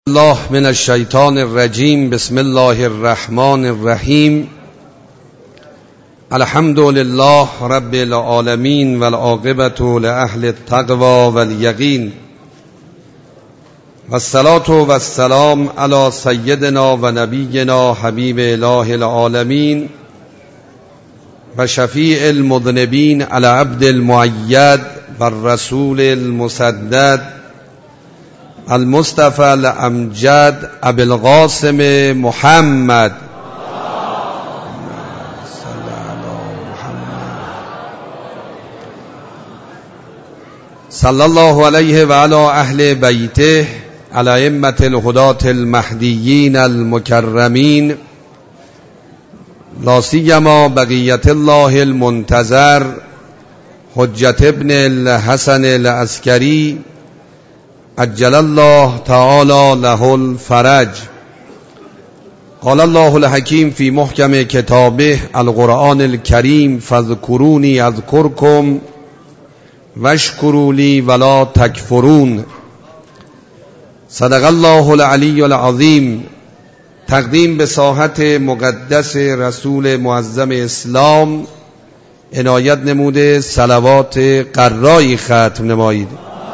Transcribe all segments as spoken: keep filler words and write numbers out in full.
الله من الشیطان الرجیم. بسم الله الرحمن الرحیم. الحمد لله رب العالمین والعاقبة لأهل التقوى والیقین والصلاة والسلام علی سیدنا و نبینا حبیب اله العالمین و شفیع المذنبین علی عبد المؤید والرسول المسدد المصطفى الامجد ابی القاسم محمد صلی الله علیه و علی اهل بیته الائمة الهداة المهدیین المکرمین لا سیما بقیة الله المنتظر حجة ابن الحسن العسکری عجل الله تعالی له الفرج. قال الله الحکیم فی محکم کتابه القرآن الکریم فاذکرونی اذکرکم واشکروا لی ولا تکفرون. صدق الله العلی العظیم. تقدیم به ساحت مقدس رسول معظم اسلام عنایت نموده صلوات قرایی ختم نمایید.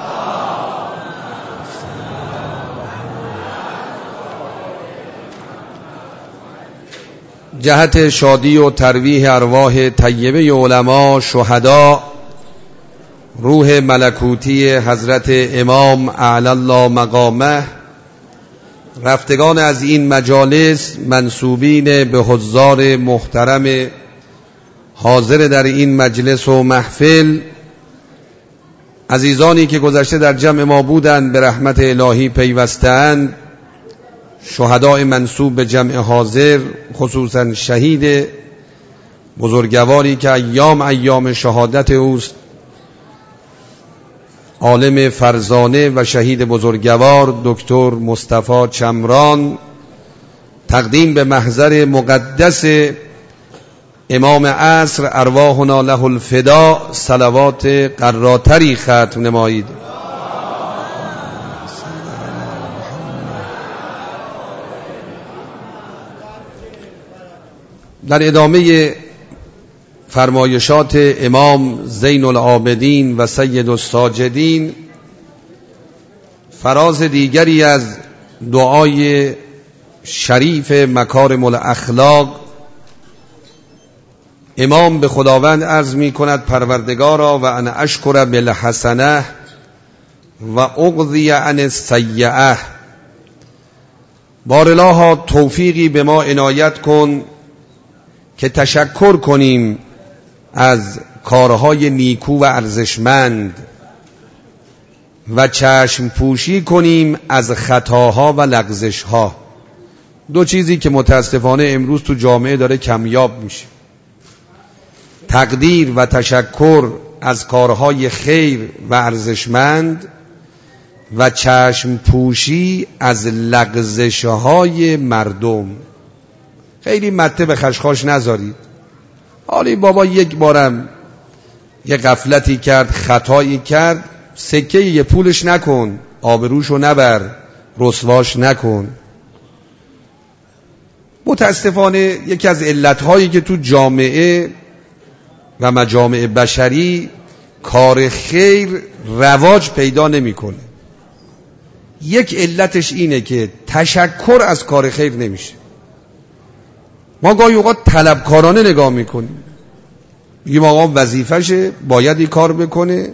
جهت شادی و ترویح ارواح طیبه علما شهدا، روح ملکوتی حضرت امام اعلی الله مقامه، رفتگان از این مجالس، منسوبین به حضار محترم حاضر در این مجلس و محفل، عزیزانی که گذشته در جمع ما بودند به رحمت الهی پیوسته‌اند، شهداء منسوب به جمع حاضر، خصوصا شهید بزرگواری که ایام ایام شهادت اوست، عالم فرزانه و شهید بزرگوار دکتر مصطفی چمران، تقدیم به محضر مقدس امام عصر ارواحنا له الفدا صلوات قراتری ختم نمایید. در ادامه فرمایشات امام زین العابدین و سید الساجدین، فراز دیگری از دعای شریف مکارم الاخلاق، امام به خداوند عرض می کند پروردگارا و ان اشکر بالحسنه و اقضی عن السیئه. بارالها توفیقی به ما عنایت کن که تشکر کنیم از کارهای نیکو و ارزشمند و چشم پوشی کنیم از خطاها و لغزشها. دو چیزی که متاسفانه امروز تو جامعه داره کمیاب میشه: تقدیر و تشکر از کارهای خیر و ارزشمند و چشم پوشی از لغزشهای مردم. خیلی مته به خشخاش نذارید. حالی بابا یک بارم یه غفلتی کرد، خطایی کرد، سکه یه پولش نکن، آبروشو نبر، رسواش نکن. متاسفانه یکی از علتهایی که تو جامعه و مجامع بشری کار خیر رواج پیدا نمیکنه، یک علتش اینه که تشکر از کار خیر نمیشه. ما گاهی اوقات طلبکارانه نگاه میکنیم، میگیم آقا وظیفشه باید این کار بکنه،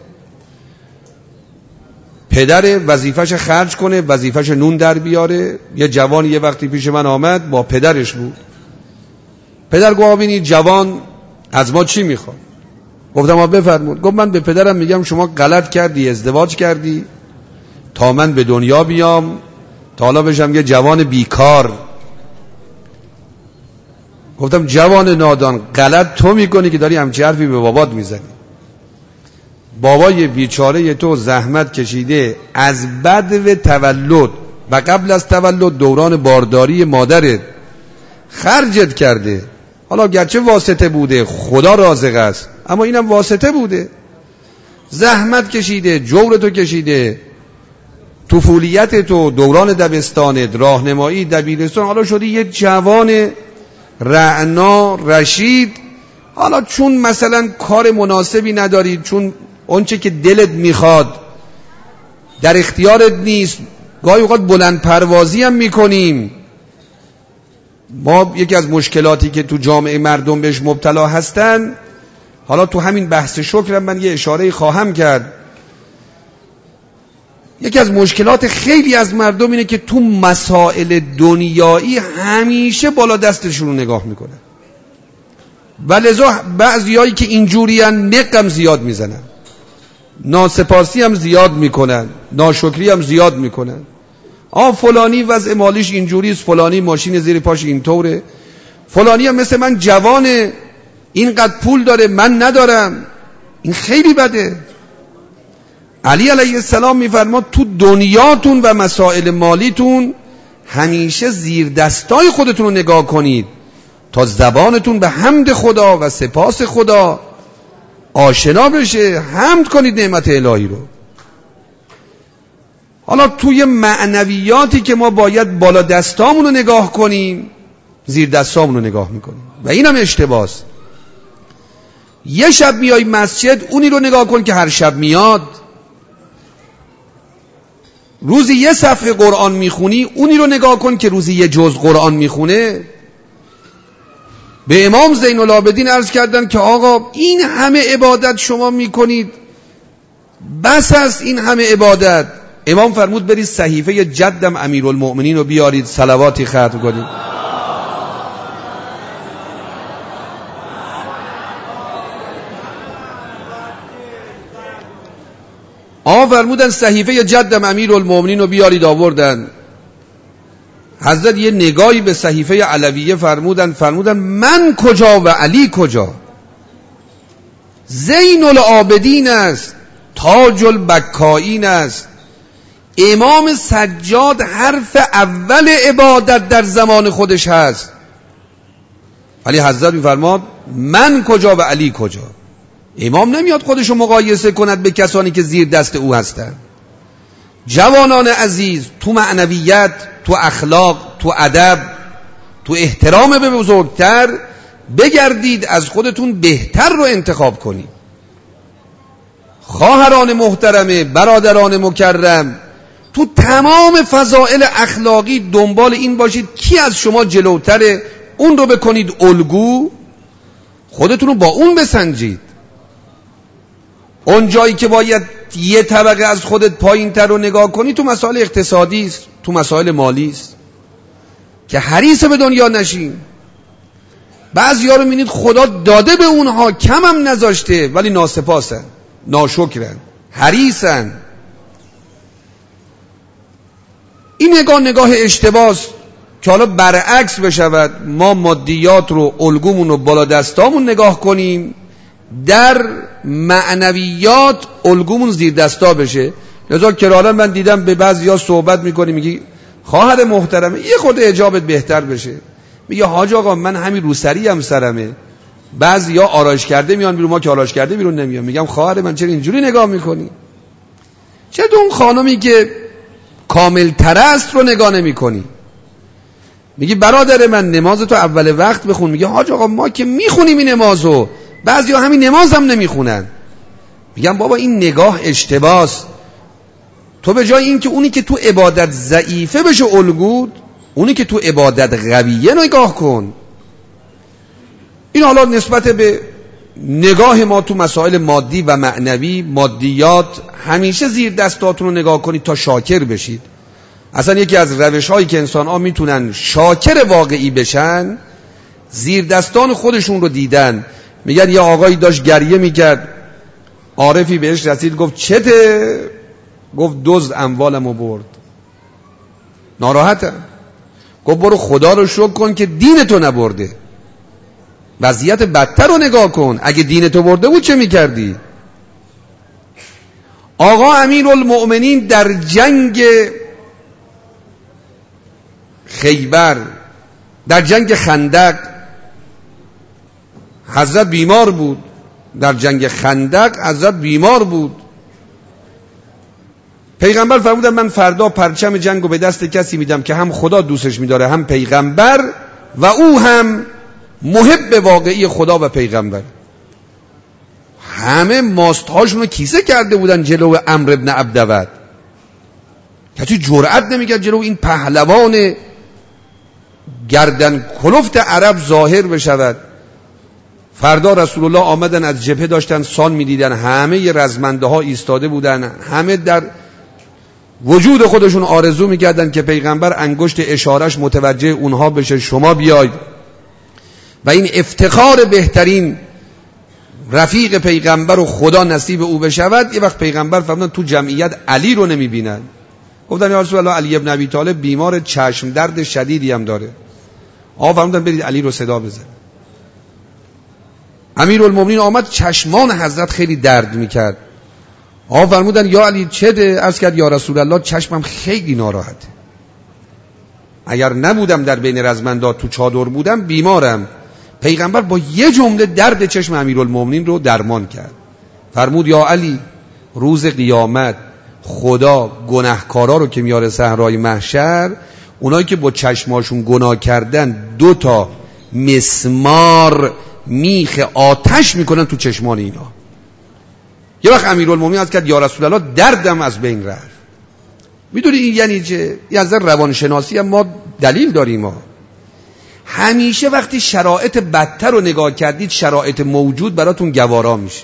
پدر وظیفش خرج کنه، وظیفش نون در بیاره. یه جوان یه وقتی پیش من آمد، با پدرش بود. پدر گفت ببینید جوان از ما چی میخواد؟ گفتم ما بفرمود. گفت من به پدرم میگم شما غلط کردی، ازدواج کردی تا من به دنیا بیام، تا حالا بشم یه جوان بیکار. گفتم جوان نادان، غلط تو میکنی که داری همچی حرفی به بابات میزنی. بابای بیچاره تو زحمت کشیده از بدو تولد و قبل از تولد دوران بارداری مادرت خرجت کرده. حالا گرچه واسطه بوده، خدا رازق است، اما اینم واسطه بوده. زحمت کشیده، جورتو کشیده، طفولیت تو، دوران دبستانت، راهنمایی، دبیرستان، حالا شدی یه جوان رعنا رشید، حالا چون مثلا کار مناسبی نداری، چون اونچه که دلت میخواد در اختیارت نیست، گاهی اوقات بلند پروازی هم میکنیم. ما یکی از مشکلاتی که تو جامعه مردم بهش مبتلا هستن، حالا تو همین بحث شکرم من یه اشاره خواهم کرد، یکی از مشکلات خیلی از مردم اینه که تو مسائل دنیایی همیشه بالا دستشون رو نگاه میکنن و لذا بعضیایی که اینجوری هن نقم زیاد میزنن، ناسپاسی هم زیاد میکنن، ناشکری هم زیاد میکنن. آه فلانی وضع مالیش اینجوریست، فلانی ماشین زیر پاش اینطوره، فلانی هم مثل من جوانه، اینقدر پول داره من ندارم. این خیلی بده. علی علیه السلام میفرماد تو دنیاتون و مسائل مالیتون همیشه زیر دستای خودتون رو نگاه کنید تا زبانتون به حمد خدا و سپاس خدا آشنا بشه، حمد کنید نعمت الهی رو. حالا توی معنویاتی که ما باید بالا دستامون رو نگاه کنیم، زیر دستامون رو نگاه میکنیم و اینم اشتباهه. یه شب میای مسجد، اونی رو نگاه کن که هر شب میاد. روزی یه صفحه قرآن میخونی، اونی رو نگاه کن که روزی یه جز قرآن میخونه. به امام زین العابدین عرض کردن که آقا این همه عبادت شما میکنید، بس است این همه عبادت. امام فرمود برید صحیفه جدم امیرالمؤمنین رو بیارید، صلواتی ختم کنید. آقا فرمودن صحیفه جدم امیرالمؤمنین رو بیارید، آوردن. حضرت یه نگاهی به صحیفه علویه فرمودن، فرمودن من کجا و علی کجا؟ زین العابدین است، تاج البکائین است، امام سجاد حرف اول عبادت در زمان خودش هست، ولی حضرت میفرماد من کجا و علی کجا؟ امام نمیاد خودشو مقایسه کند به کسانی که زیر دست او هستند. جوانان عزیز، تو معنویت، تو اخلاق، تو ادب، تو احترام به بزرگتر بگردید، از خودتون بهتر رو انتخاب کنید. خواهران محترمه، برادران مکرم، تو تمام فضائل اخلاقی دنبال این باشید کی از شما جلوتره، اون رو بکنید الگو، خودتون رو با اون بسنجید. اون جایی که باید یه طبقه از خودت پایین تر رو نگاه کنی تو مسائل اقتصادی است، تو مسائل مالی است، که حریص به دنیا نشین. بعضیا رو می‌بینید خدا داده به اونها، کم هم نذاشته، ولی ناسپاسن، ناشکرن، حریصن. این نگاه نگاه اشتباهه که حالا برعکس بشود، ما مادیات رو، الگومون رو بالا دستامون نگاه کنیم، در معنویات الگومون زیر دستا بشه. لذا کرالا من دیدم به بعضیا صحبت میکنی، میگی خواهر محترمه یه خود اجابت بهتر بشه، میگه حاج آقا من همین روسری هم سرمه، بعضیا آرایش کرده میان بیرون، ما که آرایش کرده بیرون نمیان. میگم خواهر من چرا اینجوری نگاه میکنی؟ چرا اون خانمی که کامل تر است رو نگاه نمیکنی؟ میگی برادر من نماز تو اول وقت بخون. میگه حاج آقا ما که میخونیم این نمازو، بعضیا همین نماز هم نمیخونن. میگم بابا این نگاه اشتباهه. تو به جای این که اونی که تو عبادت ضعیفه بشه الگود، اونی که تو عبادت قویه نگاه کن. این حالا نسبت به نگاه ما تو مسائل مادی و معنوی. مادیات همیشه زیر دستاتون رو نگاه کنید تا شاکر بشید. اصلا یکی از روش هایی که انسان ها میتونن شاکر واقعی بشن، زیر دستان خودشون رو دیدن. میگن یه آقایی داشت گریه میکرد، عارفی بهش رسید گفت چته؟ گفت دزد اموالمو برد. ناراحتم. گفت برو خدا رو شکر کن که دینتو نبرده، وضعیت بدتر رو نگاه کن، اگه دینتو برده بود چه میکردی؟ آقا امیرالمؤمنین در جنگ خیبر، در جنگ خندق، حضرت بیمار بود. در جنگ خندق حضرت بیمار بود. پیغمبر فرمودن من فردا پرچم جنگو به دست کسی میدم که هم خدا دوستش میداره هم پیغمبر و او هم محب واقعی خدا و پیغمبر. همه ماستهاشون رو کیسه کرده بودن جلو عمرو بن عبدود. کسی جرأت نمیکرد جلو این پهلوان گردن کلفت عرب ظاهر بشود. فردا رسول الله آمدن از جبهه داشتن سان میدیدن، همه رزمنده ها ایستاده بودن، همه در وجود خودشون آرزو میکردن که پیغمبر انگشت اشارش متوجه اونها بشه شما بیاید و این افتخار بهترین رفیق پیغمبر و خدا نصیب او بشود. یه وقت پیغمبر فرمودن تو جمعیت علی رو نمیبینن. گفتن یا رسول الله علی ابن ابی طالب بیمار چشم درد شدیدی هم داره. آقا فرمودن برید علی رو صدا بزن. امیرالمومنین آمد، چشمان حضرت خیلی درد میکرد. آقا فرمودن یا علی چه ده؟ عرض کرد یا رسول الله چشمم خیلی ناراحته، اگر نبودم در بین رزمندات تو چادر بودم بیمارم. پیغمبر با یه جمله درد چشم امیرالمومنین رو درمان کرد. فرمود یا علی روز قیامت خدا گناهکارا رو که میاره صحرای محشر، اونایی که با چشماشون گناه کردن دو تا مسمار میخ آتش میکنن تو چشمان اینا. یه وقت امیرالمومنین عرض کرد یا رسول الله دردم از بین رفت. میدونی این یعنی چه؟ یه از روانشناسی هم ما دلیل داریم. ما همیشه وقتی شرایط بدتر رو نگاه کردید شرایط موجود براتون گوارا میشه.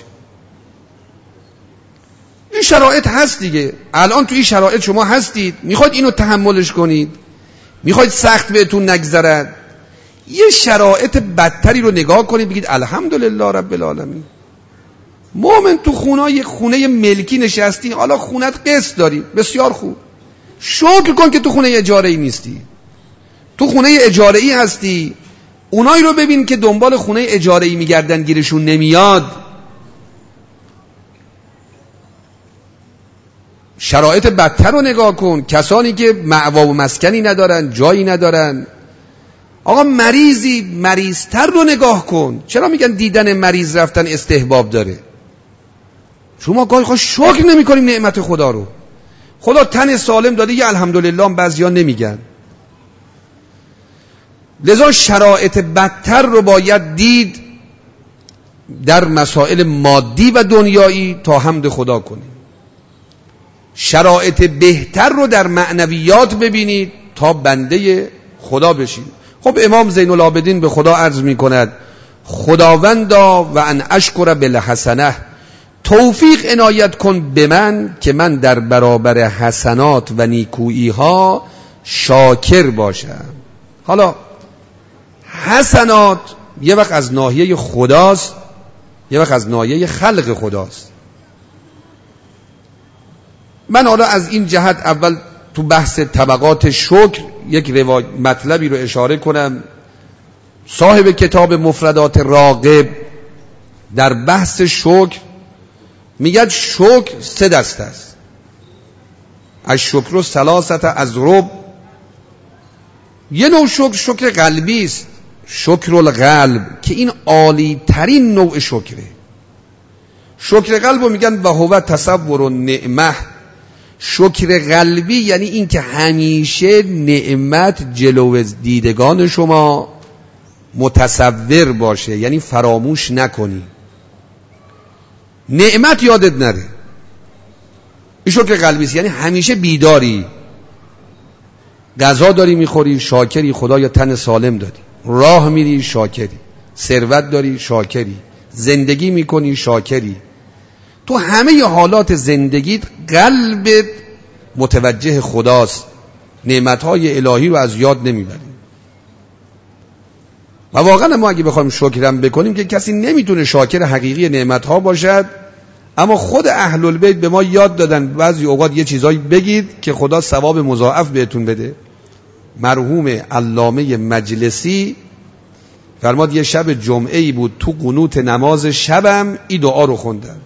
این شرایط هست دیگه، الان تو این شرایط شما هستید، میخواید اینو تحملش کنید، میخواید سخت بهتون نگذرد، یه شرایط بدتری رو نگاه کنید بگید الحمدلله رب العالمین. مومن تو خونه خونه ملکی نشستی، حالا خونت قسط داری، بسیار خوب، شکر کن که تو خونه اجاره ای نیستی. تو خونه اجاره ای هستی، اونایی رو ببین که دنبال خونه اجاره ای میگردن گیرشون نمیاد. شرایط بدتر رو نگاه کن، کسانی که مأوا و مسکنی ندارن، جایی ندارن. آقا مریضی، مریضتر رو نگاه کن. چرا میگن دیدن مریض رفتن استحباب داره؟ شما گاهی خواهد شکر نمی کنیم نعمت خدا رو. خدا تن سالم داده، یه الحمدلله بعضیا نمیگن. لذا شرایط بدتر رو باید دید در مسائل مادی و دنیایی تا حمد خدا کنیم. شرایط بهتر رو در معنویات ببینید تا بنده خدا بشید. خب امام زین العابدین به خدا عرض می کند خداوندا و ان اشکر بالحسنه، توفیق عنایت کن به من که من در برابر حسنات و نیکویی ها شاکر باشم. حالا حسنات یه وقت از ناحیه خداست، یه وقت از ناحیه خلق خداست. من حالا از این جهت اول تو بحث طبقات شکر یک روایت مطلبی رو اشاره کنم. صاحب کتاب مفردات راغب در بحث شکر میگه شکر سه دسته است. از شکر و ثلاثت از رب. یه نوع شکر شکر قلبی است، شکر القلب، که این عالی ترین نوع شکره. شکر قلب رو میگن و هو تصور و نعمه. شکر قلبی یعنی این که همیشه نعمت جلو دیدگان شما متصور باشه، یعنی فراموش نکنی، نعمت یادت نره. این شکر قلبی است، یعنی همیشه بیداری، غذا داری میخوری شاکری، خدایا تن سالم دادی، راه میری شاکری، ثروت داری شاکری، زندگی میکنی شاکری. تو همه حالات زندگیت قلبت متوجه خداست، نعمتهای الهی رو از یاد نمیبری. و واقعا ما اگه بخوایم شکرم بکنیم که کسی نمیتونه شاکر حقیقی نعمتها باشد، اما خود اهل البیت به ما یاد دادن بعضی اوقات یه چیزایی بگید که خدا ثواب مضاعف بهتون بده. مرحوم علامه مجلسی فرماد یه شب جمعه ای بود، تو قنوت نماز شبم این دعا رو خوندم،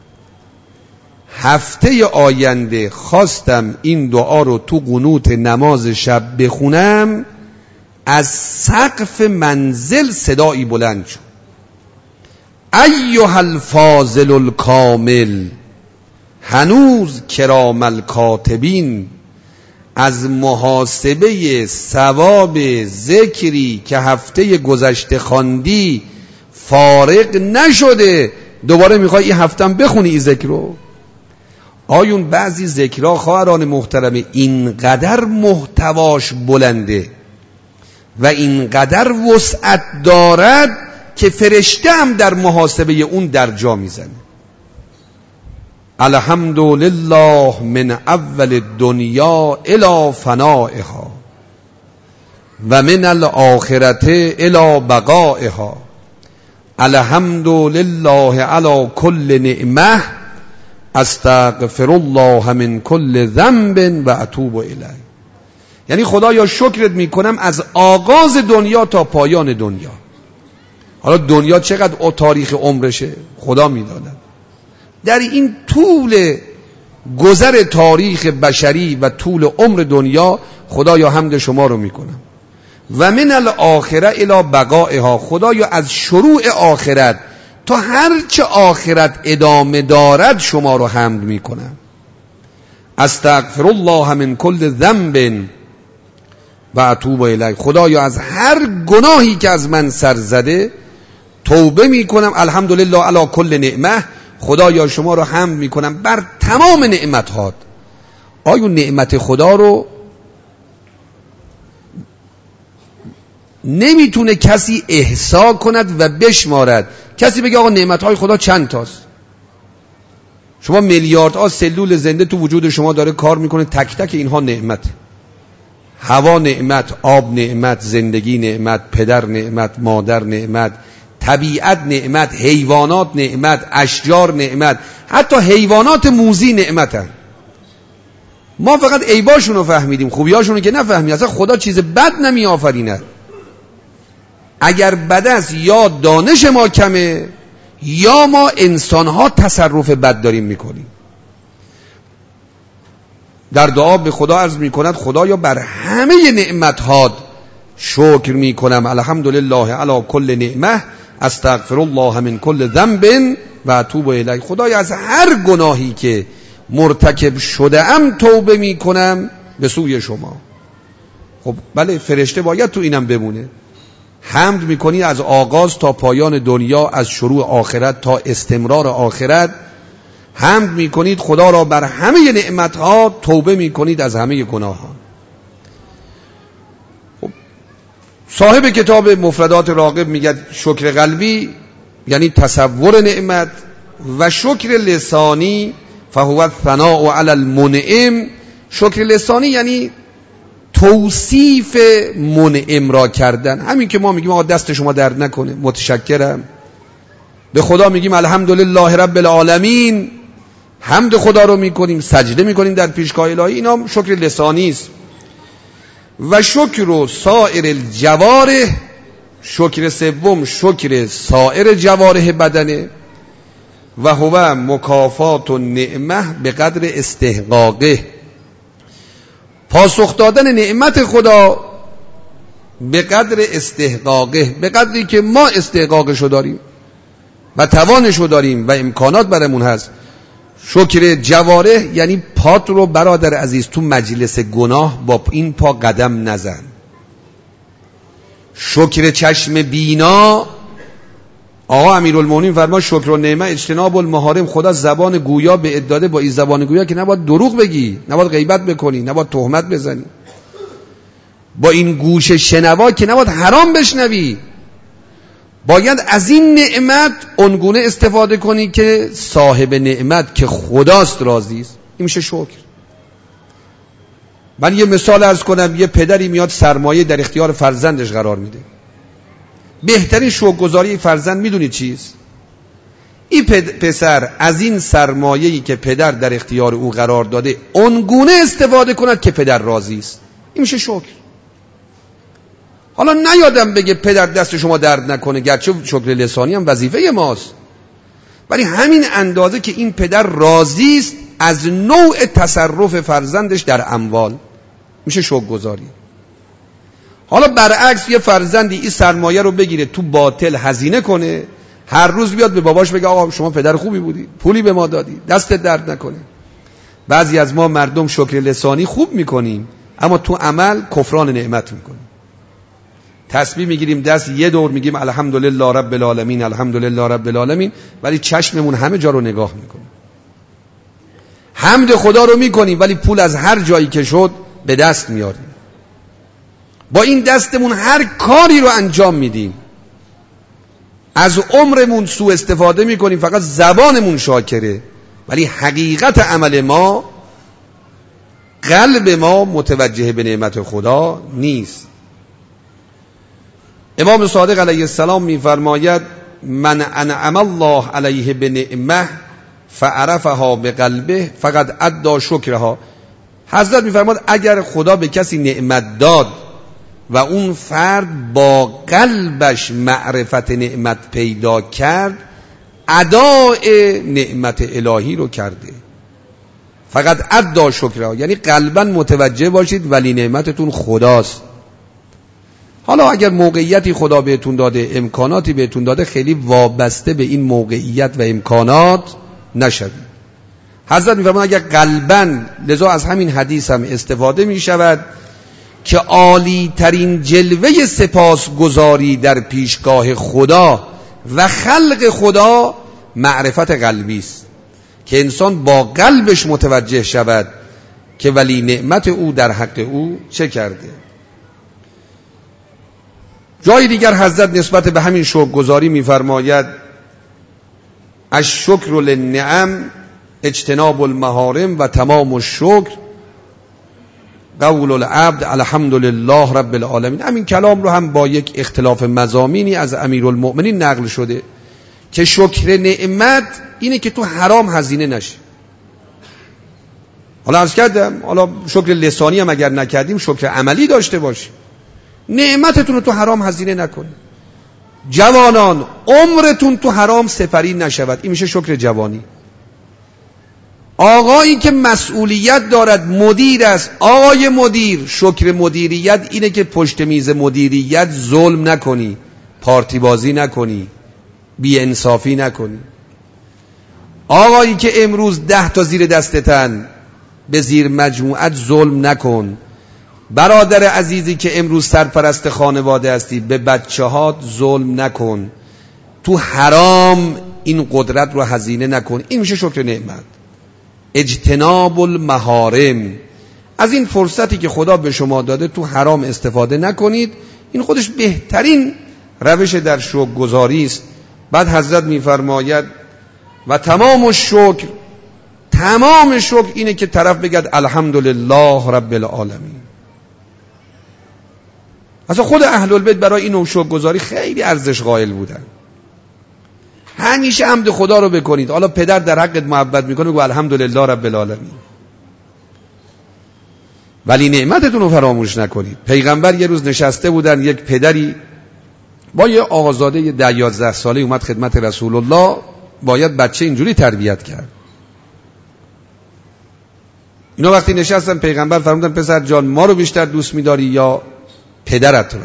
هفته آینده خواستم این دعا رو تو قنوت نماز شب بخونم، از سقف منزل صدایی بلند شد ایها الفاضل الکامل هنوز کرام الکاتبین از محاسبه ثواب ذکری که هفته گذشته خواندی فارغ نشده، دوباره میخوای این هفتم بخونی این ذکر رو. آیون بعضی ذکرها خواهران محترم اینقدر محتواش بلنده و اینقدر وسعت دارد که فرشته هم در محاسبه اون در جا میزنه. الحمدلله من اول دنیا الی فنائها و من الاخرت الی بقائها. الحمدلله علی کل نعمه استغفر الله من کل ذنب و اتوب الیه. یعنی خدایا شکرت میکنم از آغاز دنیا تا پایان دنیا. حالا دنیا چقدر او تاریخ عمرشه خدا میداند. در این طول گذر تاریخ بشری و طول عمر دنیا خدایا حمد شما رو میکنم. و من الاخره الی بقائها، خدایا از شروع آخرت تا هرچه آخرت ادامه دارد شما رو حمد میکنم. استغفر الله من کل ذنب و اتوب الیه. خدایا از هر گناهی که از من سر زده توبه میکنم. الحمدلله علی کل نعمه، خدایا شما رو حمد میکنم بر تمام نعمت‌هات. آیا نعمت خدا رو نمیتونه کسی احصا کند و بشمارد؟ کسی بگه آقا نعمت‌های خدا چند تاست؟ شما میلیاردها سلول زنده تو وجود شما داره کار میکنه، تک تک اینها نعمت. هوا نعمت، آب نعمت، زندگی نعمت، پدر نعمت، مادر نعمت، طبیعت نعمت، حیوانات نعمت، اشجار نعمت، حتی حیوانات موذی نعمتن. ما فقط عیباشون رو فهمیدیم، خوبیاشون رو که نفهمیم. اصلا خدا چیز بد نمی آفریند. اگر بد است یا دانش ما کمه یا ما انسانها تصرف بد داریم میکنیم. در دعا به خدا عرض میکند خدایا بر همه نعمت‌هات شکر میکنم. الحمدلله علی کل نعمه استغفر الله من کل ذنب و اتوب الیه. خدایا از هر گناهی که مرتکب شده ام توبه میکنم به سوی شما. خب بله، فرشته باید تو اینم بمونه. حمد میکنی از آغاز تا پایان دنیا، از شروع آخرت تا استمرار آخرت. حمد میکنید خدا را بر همه نعمتها، توبه میکنید از همه گناهان. خب صاحب کتاب مفردات راغب میگه شکر قلبی یعنی تصور نعمت، و شکر لسانی فهو الثناء علی المنعم. شکر لسانی یعنی توصیف منعم را کردن. همین که ما میگیم آقا دست شما درد نکنه، متشکرم. به خدا میگیم الحمدلله رب العالمین، حمد خدا رو میکنیم، سجده میکنیم در پیشگاه الهی. اینا شکر لسانی است. و شکر و سایر الجوارح، شکر سوم شکر سایر جوارح بدنه. و هو مکافات و نعمه به قدر استحقاقه، پاسخ دادن نعمت خدا به قدر استحقاقه، به قدری که ما استحقاقشو داریم و توانشو داریم و امکانات برمون هست. شکر جوارح یعنی پات رو برادر عزیز تو مجلس گناه با این پا قدم نزن. شکر چشم بینا، آقا امیرالمومنین فرما شکر و نعمت اجتناب المحارم. خدا زبان گویا به اداده، با این زبان گویا که نباید دروغ بگی، نباید غیبت بکنی، نباید تهمت بزنی. با این گوش شنوا که نباید حرام بشنوی. باید از این نعمت اونگونه استفاده کنی که صاحب نعمت که خداست راضی است. این میشه شکر. من یه مثال عرض کنم. یه پدری میاد سرمایه در اختیار فرزندش قرار میده. بهترین شکرگزاری فرزند میدونید چیست؟ این پسر از این سرمایه‌ای که پدر در اختیار او قرار داده اونگونه استفاده کند که پدر راضی است. این میشه شکر. حالا نیادم بگه پدر دست شما درد نکنه، گرچه شکر لسانی هم وظیفه ماست، ولی همین اندازه که این پدر راضی است از نوع تصرف فرزندش در اموال میشه شکرگزاری. حالا برعکس یه فرزندی این سرمایه رو بگیره تو باطل هزینه کنه، هر روز بیاد به باباش بگه آقا شما پدر خوبی بودی، پولی به ما دادی، دستت درد نکنه. بعضی از ما مردم شکر لسانی خوب میکنیم اما تو عمل کفران نعمت میکنیم. تسبیح میگیریم دست یه دور میگیم الحمدلله رب العالمین الحمدلله رب العالمین، ولی چشممون همه جا رو نگاه میکنه. حمد خدا رو میکنیم ولی پول از هر جایی که شد به دست میاریم. با این دستمون هر کاری رو انجام میدیم. از عمرمون سوء استفاده میکنیم، فقط زبانمون شاکره، ولی حقیقت عمل ما، قلب ما متوجه به نعمت خدا نیست. امام صادق علیه السلام میفرماید من انعم الله علیه بنعمه فعرفها بقلبه فقد ادى شکرها. حضرت میفرماید اگر خدا به کسی نعمت داد و اون فرد با قلبش معرفت نعمت پیدا کرد، ادای نعمت الهی رو کرده. فقط ادى شکرها، یعنی قلبا متوجه باشید ولی نعمتتون خداست. حالا اگر موقعیتی خدا بهتون داده، امکاناتی بهتون داده، خیلی وابسته به این موقعیت و امکانات نشوید. حضرت میفرماید اگر قلباً، لذا از همین حدیث هم استفاده می شود که عالی ترین جلوه سپاسگزاری در پیشگاه خدا و خلق خدا معرفت قلبی است، که انسان با قلبش متوجه شود که ولی نعمت او در حق او چه کرده. جای دیگر حضرت نسبت به همین شکرگزاری می‌فرماید الشکر للنعم اجتناب المحارم و تمام الشکر قول العبد الحمدلله رب العالمین. همین کلام رو هم با یک اختلاف مضامینی از امیرالمؤمنین نقل شده که شکر نعمت اینه که تو حرام هزینه نشی. حالا عرض کردم، حالا شکر لسانی هم اگر نکردیم شکر عملی داشته باشیم. نعمتتون رو تو حرام هزینه نکنید. جوانان عمرتون تو حرام سپری نشود، این میشه شکر جوانی. آقایی که مسئولیت دارد، مدیر است، آقای مدیر، شکر مدیریت اینه که پشت میز مدیریت ظلم نکنی، پارتی بازی نکنی، بی انصافی نکنی. آقایی که امروز ده تا زیر دستتن، به زیر مجموعت ظلم نکن. برادر عزیزی که امروز سرپرست خانواده هستی، به بچه هات ظلم نکن. تو حرام این قدرت رو هزینه نکن. این میشه شکر نعمت. اجتناب المحارم، از این فرصتی که خدا به شما داده تو حرام استفاده نکنید. این خودش بهترین روش در شکرگزاری است. بعد حضرت میفرماید و تمام الشکر، تمام شکر اینه که طرف بگد الحمدلله رب العالمین. اصلا خود اهل البیت برای این نوع شکرگزاری خیلی ارزش قائل بودن. همیشه حمد خدا رو بکنید. حالا پدر در حقت محبت میکنه، بگو الحمدلله رب العالمین، ولی نعمتتون رو فراموش نکنید. پیغمبر یه روز نشسته بودن، یک پدری با یه آقازاده ده یازده ساله اومد خدمت رسول الله. باید بچه اینجوری تربیت کرد. اینا وقتی نشستن پیغمبر فرمودن پسر جان، ما رو بیشتر دوست می‌داری یا پدرت رو؟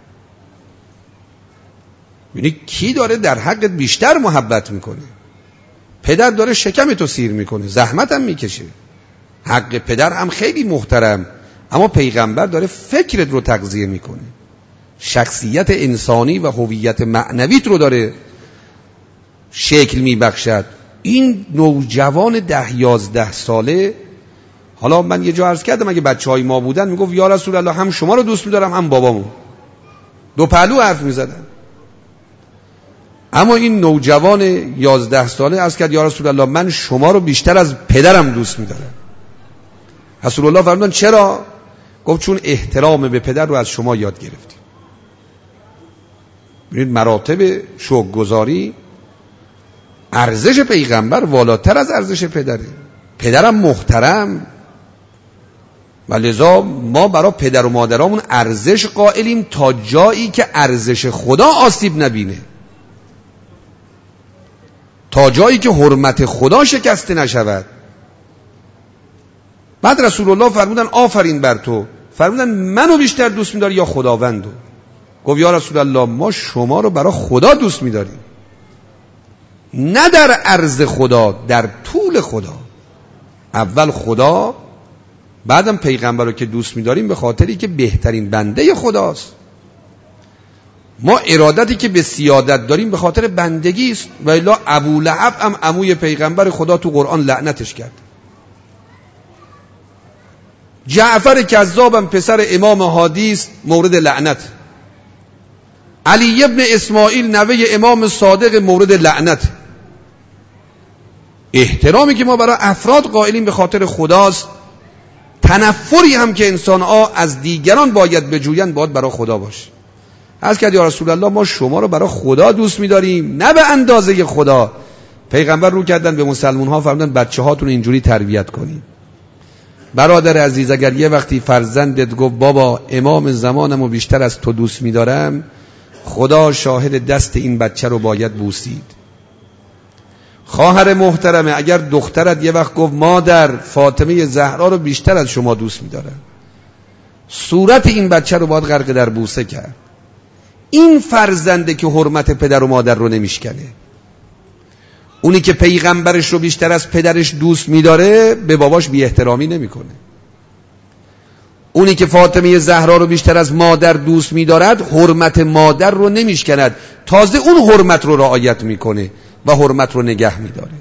یعنی کی داره در حقت بیشتر محبت میکنه؟ پدر داره شکم تو سیر میکنه، زحمت هم میکشه. حق پدر هم خیلی محترم، اما پیغمبر داره فکرت رو تغذیه میکنه، شخصیت انسانی و هویت معنویت رو داره شکل میبخشد. این نوجوان ده یازده ساله، حالا من یه جا عرض کردم اگه بچه های ما بودن میگفت یا رسول الله هم شما رو دوست میدارم هم بابامو، دو پهلو حرف میزدن. اما این نوجوان یازده ساله عرض کرد یا رسول الله من شما رو بیشتر از پدرم دوست میدارم. رسول الله فرمودن چرا؟ گفت چون احترام به پدر رو از شما یاد گرفتیم. ببینید مراتب شکرگزاری، ارزش پیغمبر والاتر از ارزش پدره. پدرم محترم و لذا ما برای پدر و مادرامون ارزش قائلیم تا جایی که ارزش خدا آسیب نبینه، تا جایی که حرمت خدا شکسته نشود. بعد رسول الله فرمودن آفرین بر تو، فرمودن منو بیشتر دوست می‌داری یا خداوندو؟ گفت یا رسول الله ما شما رو برای خدا دوست می‌داریم، نه در عرض خدا، در طول خدا. اول خدا، بعدم پیغمبر رو که دوست می‌داریم به خاطری که بهترین بنده خداست. ما ارادتی که به سیادت داریم به خاطر بندگی است. و الا ابو لهب هم عموی پیغمبر خدا تو قرآن لعنتش کرد. جعفر کذاب هم پسر امام هادی است، مورد لعنت. علی ابن اسماعیل نوه امام صادق مورد لعنت. احترامی که ما برای افراد قائلیم به خاطر خداست. تنفری هم که انسان ها از دیگران باید بجویند باید برای خدا باشه. از که یا رسول الله ما شما رو برای خدا دوست می‌داریم نه به اندازه خدا. پیغمبر رو کردن به مسلمان ها فرمودن بچه هاتون اینجوری تربیت کنید. برادر عزیز اگر یه وقتی فرزندت گفت بابا امام زمانمو بیشتر از تو دوست می‌دارم، خدا شاهد دست این بچه رو باید بوسید. خواهر محترمه اگر دخترت یه وقت گفت مادر فاطمه زهرا رو بیشتر از شما دوست می‌دارم، صورت این بچه رو باید غرق در بوسه کرد. این فرزنده که حرمت پدر و مادر رو نمیشکنه. اونی که پیغمبرش رو بیشتر از پدرش دوست می‌داره به باباش بی احترامی نمی‌کنه. اونی که فاطمه زهرا رو بیشتر از مادر دوست می‌دارد حرمت مادر رو نمیشکند، تازه اون حرمت رو رعایت می‌کنه و حرمت رو نگه می‌داره.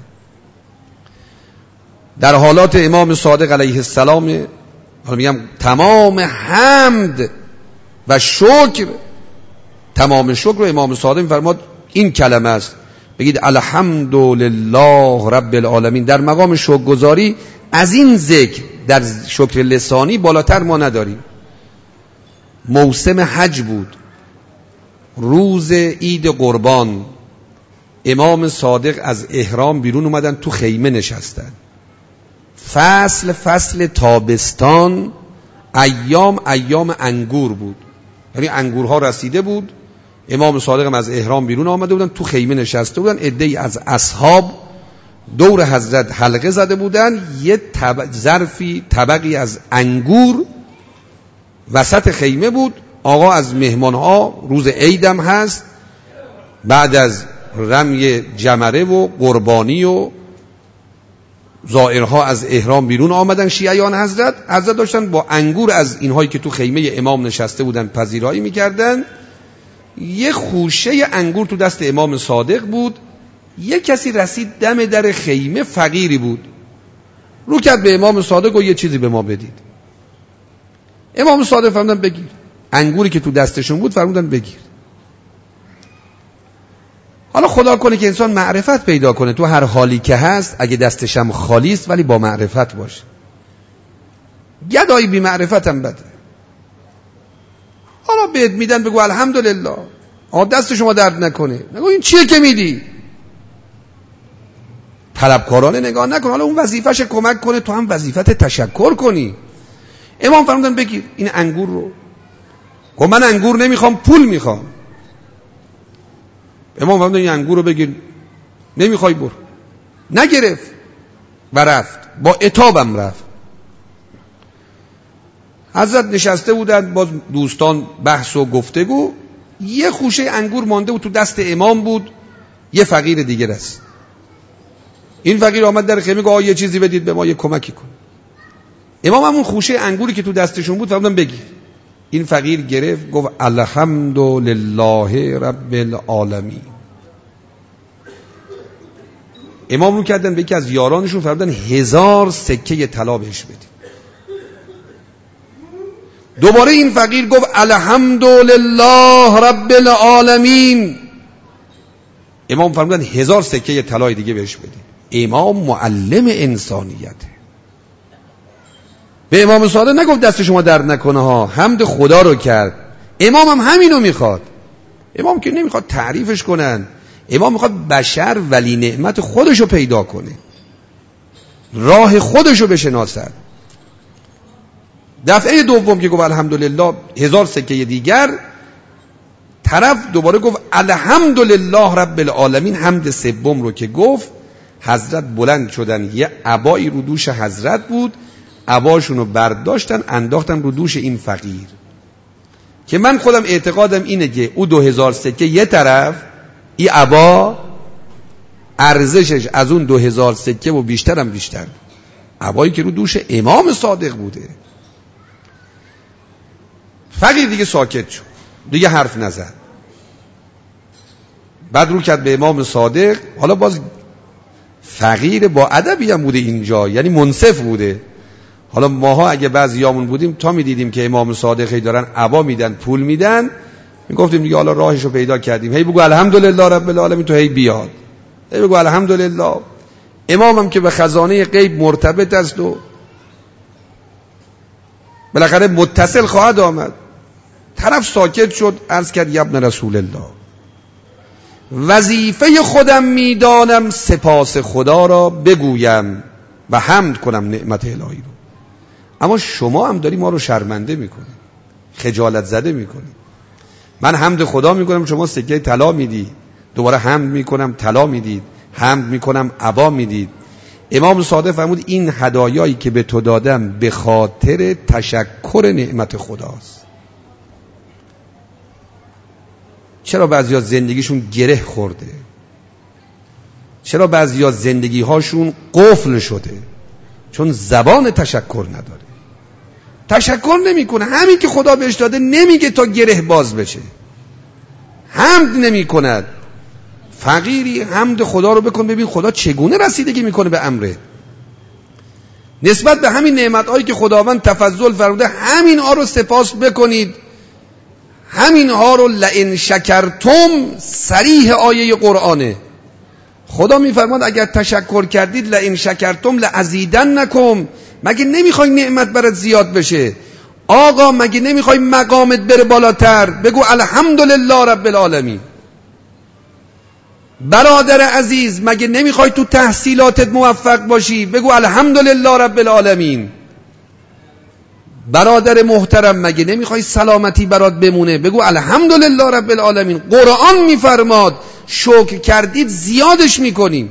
در حالات امام صادق علیه السلام حالا میگم تمام حمد و شکر، تمام شکر رو امام صادق می‌فرماد این کلمه است، بگید الحمدلله رب العالمین. در مقام شکرگزاری از این ذکر در شکر لسانی بالاتر ما نداریم. موسم حج بود، روز عید قربان، امام صادق از احرام بیرون اومدن، تو خیمه نشستن. فصل فصل تابستان، ایام ایام انگور بود، یعنی انگورها رسیده بود. امام صادق هم از احرام بیرون آمده بودن، تو خیمه نشسته بودن. عده‌ای از اصحاب دور حضرت حلقه زده بودن. یه طب... ظرفی طبقی از انگور وسط خیمه بود. آقا از مهمانها، روز عیدم هست، بعد از رمی جمره و قربانی و زائرها از احرام بیرون آمدن. شیعیان حضرت حضرت داشتن با انگور از اینهایی که تو خیمه امام نشسته بودن پذیرایی میکردن. یه خوشه انگور تو دست امام صادق بود. یه کسی رسید دم در خیمه، فقیری بود، رو کرد به امام صادق و یه چیزی به ما بدید. امام صادق فرمودن بگیر. انگوری که تو دستشون بود فرمودن بگیر. حالا خدا کنه که انسان معرفت پیدا کنه تو هر حالی که هست، اگه دستش هم خالی است ولی با معرفت باشه. گدایی بی معرفت هم بده. حالا بهت میدن بگو الحمدلله، آقا دست شما درد نکنه. نگو این چیه که میدی؟ طلبکارانه نگاه نکن. حالا اون وظیفه‌ش کمک کنه، تو هم وظیفت تشکر کنی. امام فرمودن بگیر این انگور رو. گفت من انگور نمیخوام، پول میخوام. امام فرمودن این انگور رو بگیر. نمیخوای برو. نگرفت و رفت، با عتابم رفت. حضرت نشسته بودن باز دوستان بحث و گفتگو. یه خوشه انگور مانده بود تو دست امام بود، یه فقیر دیگه است. این فقیر آمد در خیمه گفت یه چیزی بدید به ما، یه کمکی کن. امام همون خوشه انگوری که تو دستشون بود فرمودن بگیر. این فقیر گرفت گفت الحمدلله رب العالمین. امام رو کردن به یکی از یارانشون فرمودن هزار سکه طلا بهش بدید. دوباره این فقیر گفت الحمدلله رب العالمین. امام فرمودن هزار سکه طلای دیگه بهش بدید. امام معلم انسانیته. به امام صادق نگفت دست شما درد نکنه ها، حمد خدا رو کرد. امام هم همینو میخواد. امام که نمیخواد تعریفش کنن، امام میخواد بشر ولی نعمت خودشو پیدا کنه، راه خودشو بشناسد. دفعه دوم که گفت الحمدلله هزار سکه دیگر، طرف دوباره گفت الحمدلله رب العالمین. حمد سوم رو که گفت حضرت بلند شدن، یه عبایی رو دوش حضرت بود، عباشون رو برداشتن انداختن رو دوش این فقیر. که من خودم اعتقادم اینه که او دو هزار سکه یه طرف، این عبا ارزشش از اون دو هزار سکه و بیشترم بیشتر. عبایی که رو دوش امام صادق بوده. فقیر دیگه ساکت شد، دیگه حرف نزد. بعد رو کرد به امام صادق. حالا باز فقیر با ادبی هم بوده اینجا، یعنی منصف بوده. حالا ماها اگه بعضیامون بودیم تا میدیدیم که امام صادقی دارن عبا میدن، پول میدن، میگفتیم دیگه حالا راهشو پیدا کردیم، هی بگو الحمدلله رب العالمین، تو هی بیاد، هی بگو الحمدلله. امامم که به خزانه غیب مرتبط است و بالاخره متصل خواهد آمد. طرف ساکت شد، عرض کرد یا ابن رسول الله، وظیفه خودم میدانم سپاس خدا را بگویم و حمد کنم نعمت الهی رو، اما شما هم داری ما رو شرمنده میکنی، خجالت زده میکنی. من حمد خدا میکنم، شما سکه طلا میدی، دوباره حمد میکنم طلا میدید، حمد میکنم عبا میدید. امام صادق فرمود این هدایایی که به تو دادم به خاطر تشکر نعمت خداست. چرا بعضیا زندگیشون گره خورده؟ چرا بعضیا زندگی هاشون قفل شده؟ چون زبان تشکر نداره، تشکر نمیکنه. همین که خدا بهش داده نمیگه تا گره باز بشه، حمد نمی کند. فقیری حمد خدا رو بکن، ببین خدا چگونه رسیدگی میکنه به امره. نسبت به همین نعمتهایی که خداوند تفضل فرموده، همین ها رو سپاس بکنید. همین ها رو لئن شکرتم، صریح آیه قرآنه. خدا میفرماد اگر تشکر کردید لئن شکرتم لازیدنکم. مگه نمیخوای نعمت برات زیاد بشه؟ آقا مگه نمیخوای مقامت بره بالاتر؟ بگو الحمدلله رب العالمین. برادر عزیز مگه نمیخوای تو تحصیلاتت موفق باشی؟ بگو الحمدلله رب العالمین. برادر محترم مگه نمیخوای سلامتی برات بمونه؟ بگو الحمدلله رب العالمین. قرآن میفرماد شکر کردید زیادش میکنیم.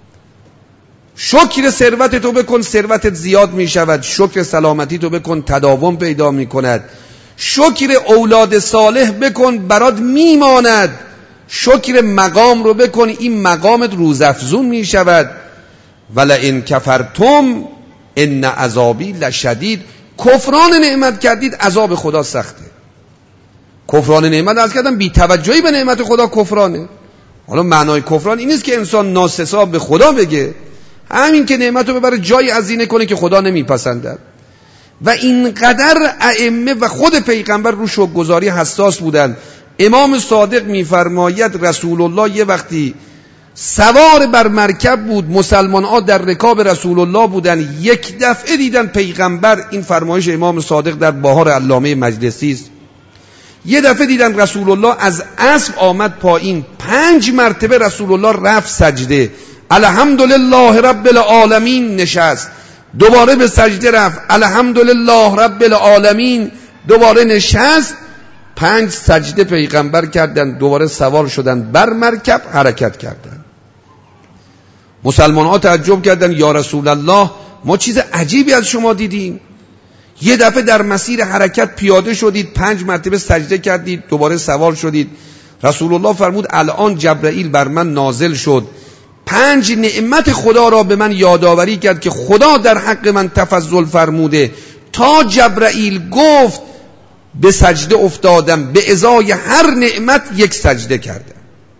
شکر ثروت تو بکن، ثروتت زیاد میشود. شکر سلامتی تو بکن، تداوم پیدا میکند. شکر اولاد صالح بکن، برات میماند. شکر مقام رو بکن، این مقامت روزافزون میشود. ولئن کفرتم ان عذابی لشدید. کفران نعمت کردید عذاب خدا سخته. کفران نعمت از کردم بی توجهی به نعمت خدا کفرانه. حالا معنای کفران این نیست که انسان ناسزا به خدا بگه، همین که نعمت رو ببره جای ازینه کنه که خدا نمیپسندد. و اینقدر ائمه و خود پیغمبر رو شکرگزاری حساس بودن. امام صادق میفرماید رسول الله یه وقتی سوار بر مرکب بود، مسلمان ها در رکاب رسول الله بودن، یک دفعه دیدن پیغمبر، این فرمایش امام صادق در بهار علامه مجلسی است، یه دفعه دیدن رسول الله از اسب آمد پایین، پنج مرتبه رسول الله رفت سجده، الحمدلله رب العالمین نشست، دوباره به سجده رفت، الحمدلله رب العالمین، دوباره نشست. پنج سجده پیغمبر کردن، دوباره سوار شدن بر مرکب حرکت کردن. مسلمان ها تعجب کردن یا رسول الله ما چیز عجیبی از شما دیدیم. یه دفعه در مسیر حرکت پیاده شدید، پنج مرتبه سجده کردید، دوباره سوار شدید. رسول الله فرمود الان جبرائیل بر من نازل شد، پنج نعمت خدا را به من یادآوری کرد که خدا در حق من تفضل فرموده. تا جبرائیل گفت به سجده افتادم، به ازای هر نعمت یک سجده کردم.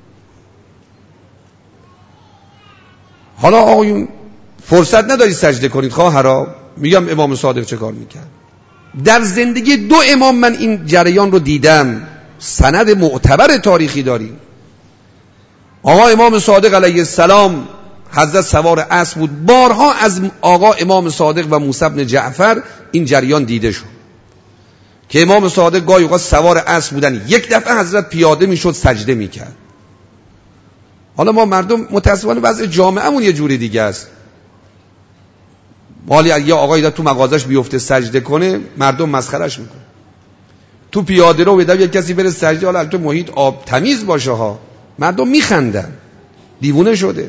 حالا آقایون فرصت ندارید سجده کنید خواهرا. میگم امام صادق چه کار میکرد. در زندگی دو امام من این جریان رو دیدم، سند معتبر تاریخی داریم. آقا امام صادق علیه السلام حضرت سوار اسب بود. بارها از آقا امام صادق و موسی بن جعفر این جریان دیده شد که امام صادق گاهی اوقات سوار اسب بودن، یک دفعه حضرت پیاده میشد سجده میکرد. حالا ما مردم متاسفانه وضع جامعهمون یه جوری دیگه است. مالی یه آقایی دا تو مغازش بیفته سجده کنه، مردم مسخرش میکنه. تو پیاده رو بده یه کسی بره سجده، حالا تو محیط آب تمیز باشه ها، مردم میخندن، دیوونه شده.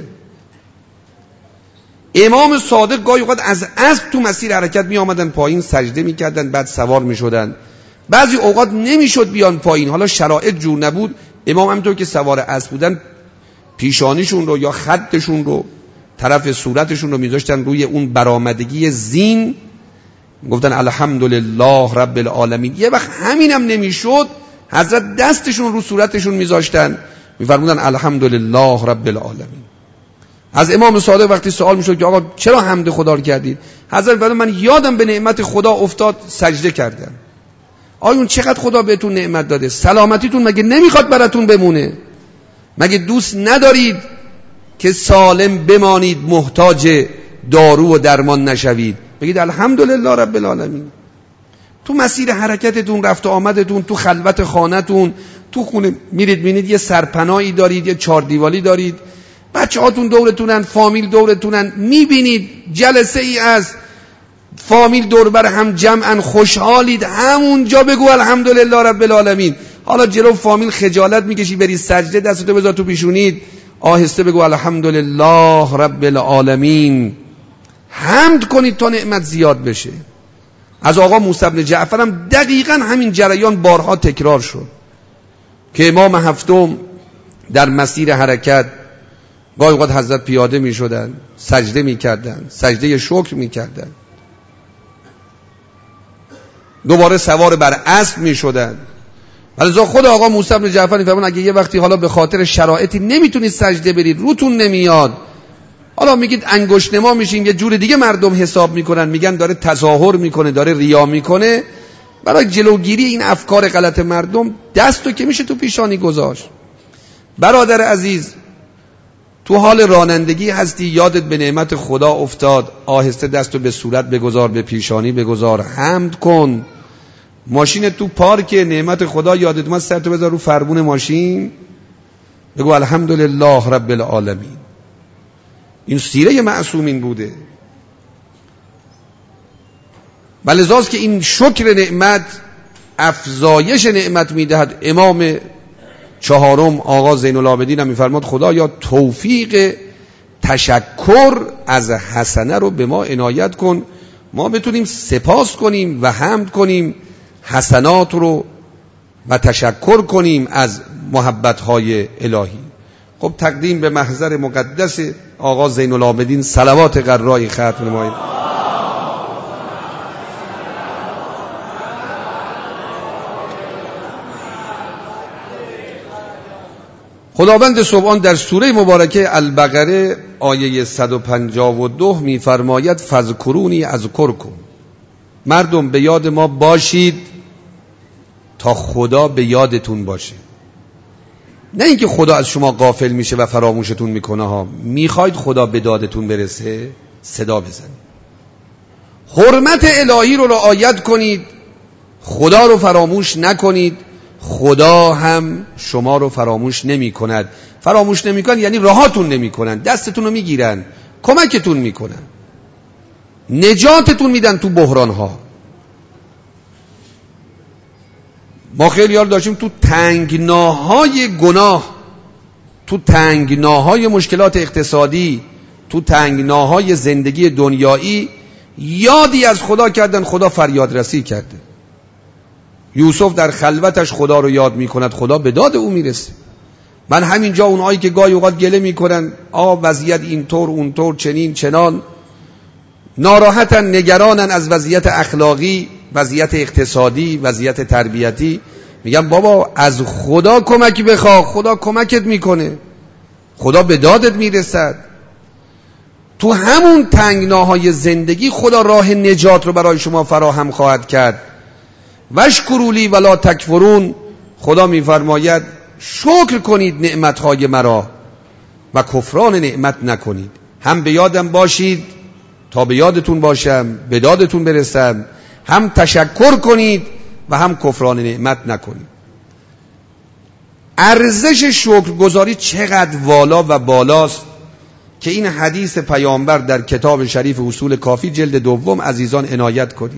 امام صادق گاهی اوقات از اسب تو مسیر حرکت می آمدن پایین سجده میکردن، بعد سوار میشدن. بعضی اوقات نمیشد بیان پایین، حالا شرایط جور نبود. امام همینطور که سوار اسب بودن پیشانیشون رو یا خدشون رو طرف صورتشون رو میذاشتن روی اون برآمدگی زین، گفتن الحمدلله رب العالمین. یه وقت همینم نمیشد، حضرت دستشون رو صورتشون میذاشتن میفرمودن الحمدلله رب العالمین. از امام صادق وقتی سوال میشد که آقا چرا حمد خدا رو کردید، حضرت فرمود من یادم به نعمت خدا افتاد سجده کردم. آیون چقدر خدا بهتون نعمت داده، سلامتیتون مگه نمیخواد براتون بمونه؟ مگه دوست ندارید که سالم بمانید، محتاج دارو و درمان نشوید؟ بگید الحمدلله رب العالمین. تو مسیر حرکتتون، رفت و آمدتون، تو خلوت خانه‌تون، تو خونه میرید بینید یه سرپناهی دارید، یه چهار دیوالی دارید، بچه هاتون دورتونن، فامیل دورتونن، میبینید جلسه ای از فامیل دور بر هم جمعن، خوشحالید، همونجا بگو الحمدلله رب العالمین. حالا جلو فامیل خجالت میکشی بری سجده، دستتو بذار تو پیشونید، آهسته بگو الحمدلله رب العالمین. حمد کنید تا نعمت زیاد بشه. از آقا موسی بن جعفر هم دقیقاً همین جریان بارها تکرار شد که امام هفتم در مسیر حرکت گاهی اوقات حضرت پیاده می شدن، سجده می کردن، سجده شکر می کردن، دوباره سوار بر اسب می شدن. ولذا خود آقا موسی بن جعفر میفرمون اگه یه وقتی حالا به خاطر شرایطی نمیتونید سجده برید، روتون نمیاد، حالا میگید انگشت نما میشین، یه جور دیگه مردم حساب میکنن، میگن داره تظاهر میکنه، داره ریا میکنه، برای جلوگیری این افکار غلط مردم دستو که میشه تو پیشانی گذاشت. برادر عزیز، تو حال رانندگی هستی، یادت به نعمت خدا افتاد، آهسته دستو به صورت بگذار، به پیشانی بگذار، حمد کن. ماشین تو پارک، نعمت خدا یادت اومد، سرتو بذار رو فرمون ماشین، بگو الحمدلله رب العالمین. این سیره معصومین بوده. ولذاست که این شکر نعمت افزایش نعمت میدهد. امام چهارم آقا زین العابدین هم میفرماد خدایا توفیق تشکر از حسنه رو به ما عنایت کن، ما بتونیم سپاس کنیم و حمد کنیم حسنات رو و تشکر کنیم از محبت‌های الهی. خب تقدیم به محضر مقدس آقا زین العابدین صلوات قرای ختم نمایید. خداوند سبحان در سوره مبارکه البقره آیه صد و پنجاه و دو می‌فرماید فذکرونی اذکرکم. مردم به یاد ما باشید تا خدا به یادتون باشه. نه اینکه خدا از شما غافل میشه و فراموشتون میکنه ها. میخواید خدا به دادتون برسه، صدا بزنید، حرمت الهی رو رعایت کنید، خدا رو فراموش نکنید، خدا هم شما رو فراموش نمی کند. فراموش نمی کند یعنی راهاتون نمی کنن، دستتون رو میگیرن، کمکتون میکنن، نجاتتون میدن تو بحران ها. ما خیلی یار داشتیم تو تنگناهای گناه، تو تنگناهای مشکلات اقتصادی، تو تنگناهای زندگی دنیایی یادی از خدا کردن، خدا فریاد رسی کرده. یوسف در خلوتش خدا رو یاد میکند، خدا به داد او میرسه. من همینجا اونهایی که گاهی اوقات گله میکنن آ وضعیت اینطور اونطور چنین چنان، ناراحتن، نگرانن از وضعیت اخلاقی، وضعیت اقتصادی، وضعیت تربیتی، میگم بابا از خدا کمکی بخواه، خدا کمکت میکنه، خدا به دادت میرسد. تو همون تنگناهای زندگی خدا راه نجات رو برای شما فراهم خواهد کرد. وشکرولی ولا تکفرون، خدا میفرماید شکر کنید نعمتهای مرا و کفران نعمت نکنید. هم به یادم باشید تا به یادتون باشم، به دادتون برسم، هم تشکر کنید و هم کفران نعمت نکنید. ارزش شکرگزاری چقدر والا و بالاست که این حدیث پیامبر در کتاب شریف اصول کافی جلد دوم عزیزان عنایت کنید.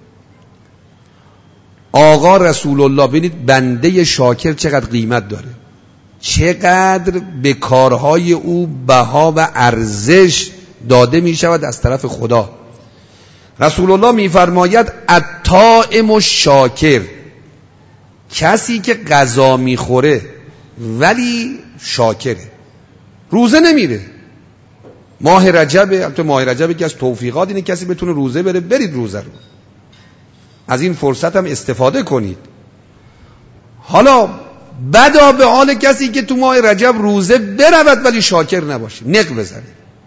آقا رسول الله ببینید بنده شاکر چقدر قیمت داره، چقدر به کارهای او بها و ارزش داده می شود از طرف خدا. رسول الله می فرماید الطائم الشاکر، کسی که غذا می خوره ولی شاکره، روزه نمیره، ماه رجبه، البته ماه رجبه که از توفیقات اینه کسی بتونه روزه بره، برید روزه رو، از این فرصت هم استفاده کنید. حالا بدا به حال کسی که تو ماه رجب روزه برود ولی شاکر نباشه، نق بزنه،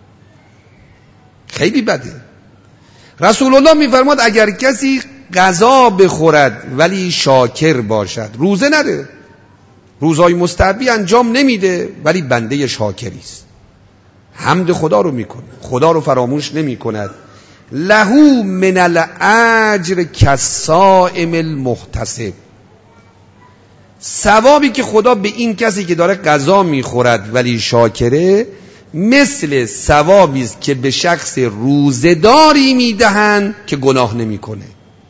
خیلی بده. رسول الله میفرماد اگر کسی غذا بخورد ولی شاکر باشد، روزه نره، روزهای مستحبی انجام نمیده ولی بنده شاکری است، حمد خدا رو میکنه، خدا رو فراموش نمی کند. لهو من الاجر کالصائم المحتسب، ثوابی که خدا به این کسی که داره غذا میخورد ولی شاکره مثل ثوابی است که به شخص روزه‌داری میدهند که گناه نمیکنه.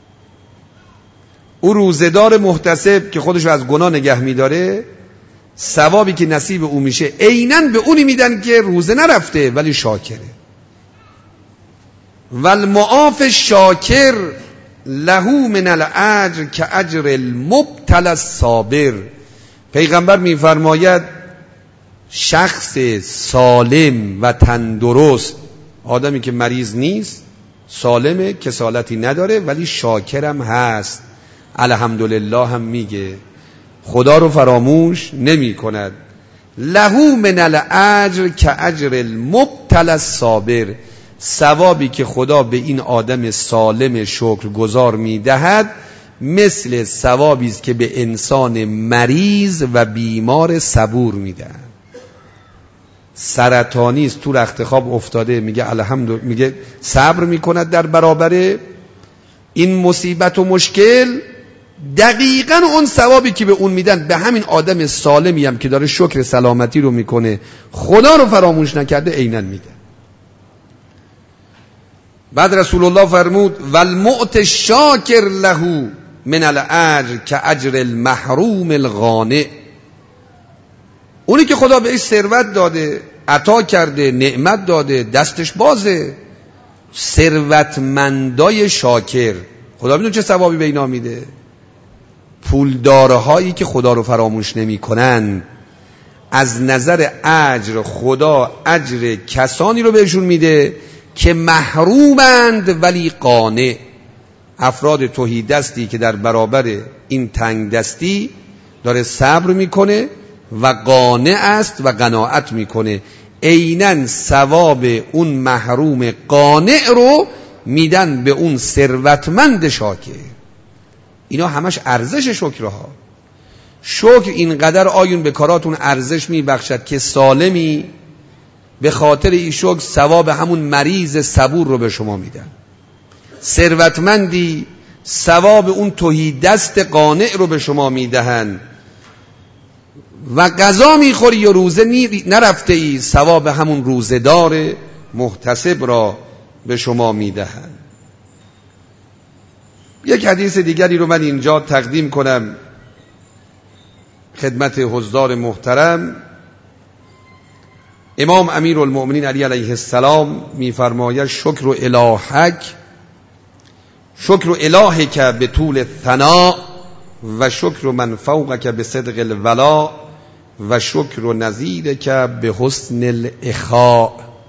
او روزه‌دار محتسب که خودشو از گناه نگه میداره، ثوابی که نصیب او میشه عیناً به اونی میدن که روزه نرفته ولی شاکره. والمعاف شاکر لهو من الاجر کاجر المبتلی الصابر. پیغمبر میفرماید شخص سالم و تندرست، آدمی که مریض نیست، سالمه، کسالتی نداره ولی شاکرم هست، الحمدلله هم میگه، خدا رو فراموش نمی کند. لهو من الاجر کاجر المبتلی الصابر، ثوابی که خدا به این آدم سالم شکرگزار میدهد مثل ثوابی است که به انسان مریض و بیمار صبور میدهد. سرطانی است، تو رخت خواب افتاده، میگه الحمدلله، میگه صبر میکند در برابر این مصیبت و مشکل، دقیقاً اون ثوابی که به اون میدن به همین آدم سالمی هم که داره شکر سلامتی رو میکنه، خدا رو فراموش نکرده، عیناً میده. بعد رسول الله فرمود والمعط شاکر له من الاجر کاجر المحروم القانع، اونی که خدا بهش ثروت داده، عطا کرده، نعمت داده، دستش بازه، ثروتمندای شاکر، خدا میدونه چه ثوابی به اینا میده. پولدارهایی که خدا رو فراموش نمی کنن، از نظر اجر خدا اجر کسانی رو بهشون میده که محرومند ولی قانع، افراد تهیدستی که در برابر این تنگ دستی داره صبر میکنه و قانع است و قناعت میکنه، عیناً ثواب اون محروم قانع رو میدن به اون ثروتمند شاکر. اینا همش ارزش شکرها. شکر اینقدر آیون به کاراتون ارزش میبخشد که سالمی به خاطر این شکر ثواب همون مریض صبور رو به شما میدن، ثروتمندی ثواب اون تهیدست قانع رو به شما میدهن، و غذا میخوری یا روزه نرفته ای، ثواب همون روزه‌دار محتسب را به شما میدهن. یک حدیث دیگری رو من اینجا تقدیم کنم خدمت حضار محترم. امام امیر المؤمنین علی علیه السلام میفرماید شکر الهک، شکر الهک به طول ثنا و شکر من فوقک به صدق الولا و شکر نظیرک به حسن الاخاء.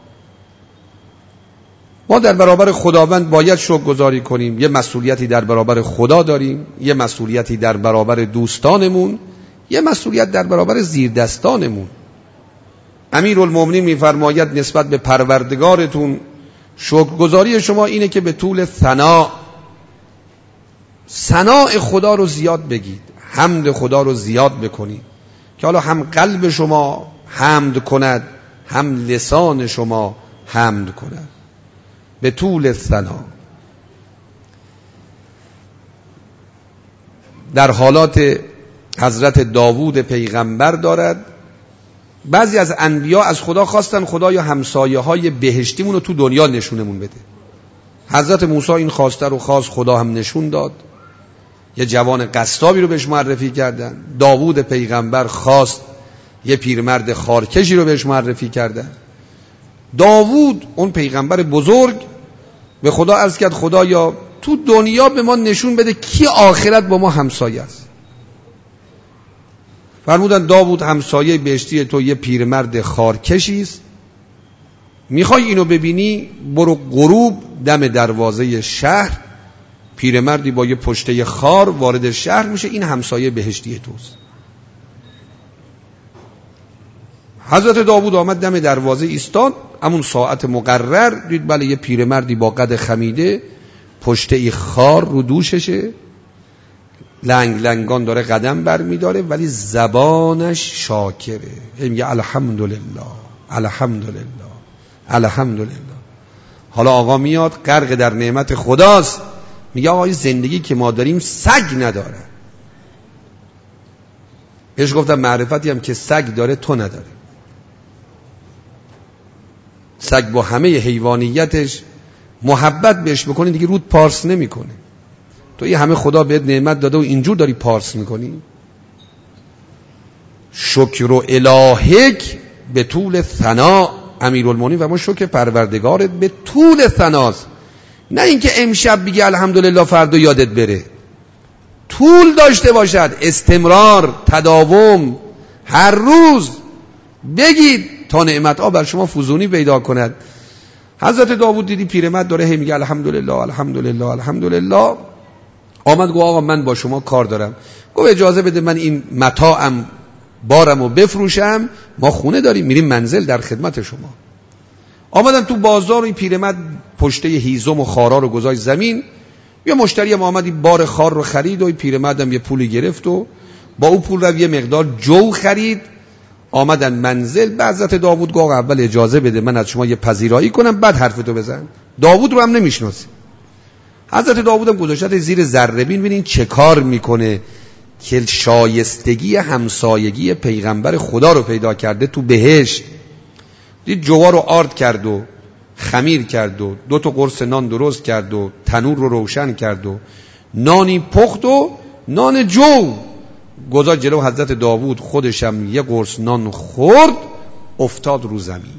ما در برابر خداوند باید شکر گزاری کنیم، یه مسئولیتی در برابر خدا داریم، یه مسئولیتی در برابر دوستانمون، یه مسئولیت در برابر زیردستانمون. امیرالمومنین میفرماید نسبت به پروردگارتون شکرگزاری شما اینه که به طول ثنا، ثناء خدا رو زیاد بگید، حمد خدا رو زیاد بکنید که حالا هم قلب شما حمد کند هم لسان شما حمد کند. به طول ثنا. در حالات حضرت داوود پیغمبر دارد، بعضی از انبیا از خدا خواستن خدا یا همسایه های بهشتیمون رو تو دنیا نشونمون بده. حضرت موسی این خواسته رو خواست، خدا هم نشون داد، یه جوان قصابی رو بهش معرفی کردن. داوود پیغمبر خواست، یه پیرمرد خارکشی رو بهش معرفی کردن. داوود اون پیغمبر بزرگ به خدا عرض کرد خدایا تو دنیا به ما نشون بده کی آخرت با ما همسایه است. فرمودن داوود همسایه بهشتی تو یه پیرمرد خارکشی است میخوای اینو ببینی برو غروب دم دروازه شهر، پیرمردی با یه پشته خار وارد شهر میشه، این همسایه بهشتی توست. حضرت داوود آمد دم دروازه ایستاد، همون ساعت مقرر دید بله یه پیرمردی با قد خمیده پشته خار رو دوششه، لنگ لنگان داره قدم بر میداره ولی زبانش شاکره، میگه الحمدلله الحمدلله الحمدلله. حالا آقا میاد غرق در نعمت خداست، میگه آقای زندگی که ما داریم سگ نداره. بهش گفتم معرفتی هم که سگ داره تو نداره. سگ با همه حیوانیتش محبت بهش بکنی دیگه رود پارس نمیکنه. تو یه همه خدا بهت نعمت داده و اینجور داری پارس میکنی. شکر و الهک به طول ثنا، امیرالمومنین و ما شکر پروردگارت به طول ثناست، نه اینکه امشب بگی الحمدلله فردا یادت بره. طول داشته باشد، استمرار، تداوم، هر روز بگید تا نعمت ها بر شما فزونی پیدا کند. حضرت داوود دیدی پیرمرد داره هی میگه الحمدلله الحمدلله الحمدلله. آمد گفت آقا من با شما کار دارم. گفت اجازه بده من این متاعم بارمو بفروشم، ما خونه داریم میریم منزل در خدمت شما. آمدن تو بازار و این پیرمرد پشته هیزم و خارا رو گذاشت زمین. یه مشتری هم آمد این بار خار رو خرید و این پیرمردم یه پولی گرفت و با اون پول رو یه مقدار جو خرید. آمدن منزل. به حضرت داوود گفت اول اجازه بده من از شما یه پذیرایی کنم بعد حرفتو بزن. داوود رو هم نمیشناسی. حضرت داوود هم گذاشت زیر ذره بین، ببینین چه کار میکنه که شایستگی همسایگی پیغمبر خدا رو پیدا کرده تو بهشت. دید جوار رو آرد کرد و خمیر کرد و دو تا قرص نان درست کرد و تنور رو روشن کرد و نانی پخت و نان جو گذاشت جلو حضرت داوود. خودشم یه قرص نان خورد، افتاد رو زمین،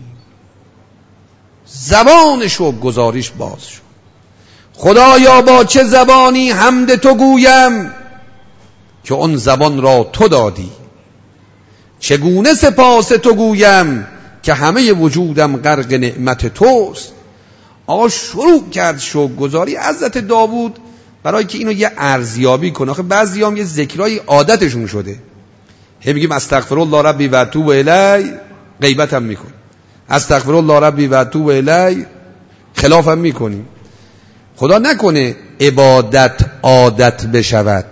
زبانش و گزارش باز شد. خدایا با چه زبانی حمد تو گویم که اون زبان را تو دادی، چگونه سپاس تو گویم که همه وجودم غرق نعمت توست. آقا شروع کرد شکرگزاری. حضرت داوود برای که اینو یه ارزیابی کنه، آخه بعضیام یه ذکرای عادتشون شده، هی میگیم استغفر الله ربی و اتوب الی، غیبت هم میکنیم، استغفر الله ربی و اتوب الی، خلاف هم میکنیم. خدا نکنه عبادت عادت بشود.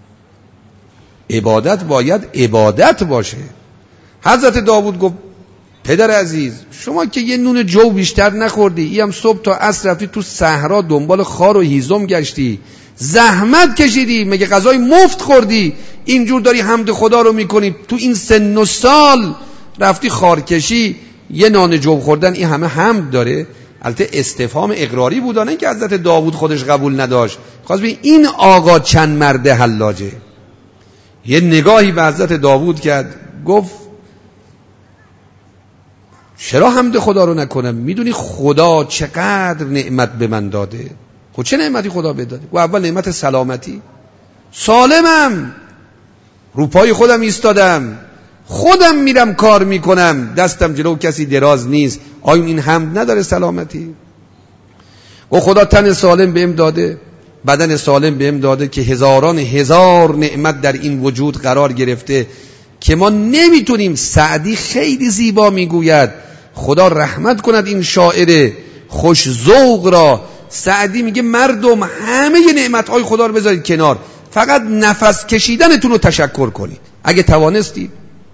عبادت باید عبادت باشه. حضرت داوود گفت پدر عزیز شما که یه نون جو بیشتر نخوردی، ای هم صبح تا عصر رفتی تو صحرا دنبال خار و هیزم گشتی، زحمت کشیدی، مگه غذای مفت خوردی؟ اینجور داری حمد خدا رو میکنی، تو این سن و سال رفتی خارکشی، یه نان جو خوردن این همه حمد داره؟ البته استفهام اقراری بود، نه که حضرت داوود خودش قبول نداشت. خواست ببین این آقا چند مرده حلاجه. یه نگاهی به حضرت داوود کرد، گفت چرا حمد خدا رو نکنم؟ میدونی خدا چقدر نعمت به من داده. خب چه نعمتی خدا بهت داده؟ گفت اول نعمت سلامتی، سالمم، رو پای خودم ایستادم، خودم میرم کار میکنم، دستم جلو کسی دراز نیست. آیا این حمد نداره سلامتی؟ گفت خدا تن سالم بهم داده، بدن سالم بهم داده که هزاران هزار نعمت در این وجود قرار گرفته که ما نمیتونیم. سعدی خیلی زیبا میگوید، خدا رحمت کند این شاعر خوش ذوق را. سعدی میگه مردم همه نعمتهای خدا رو بذارید کنار، فقط نفس کشیدنتون رو تشکر کنید اگه توانستید.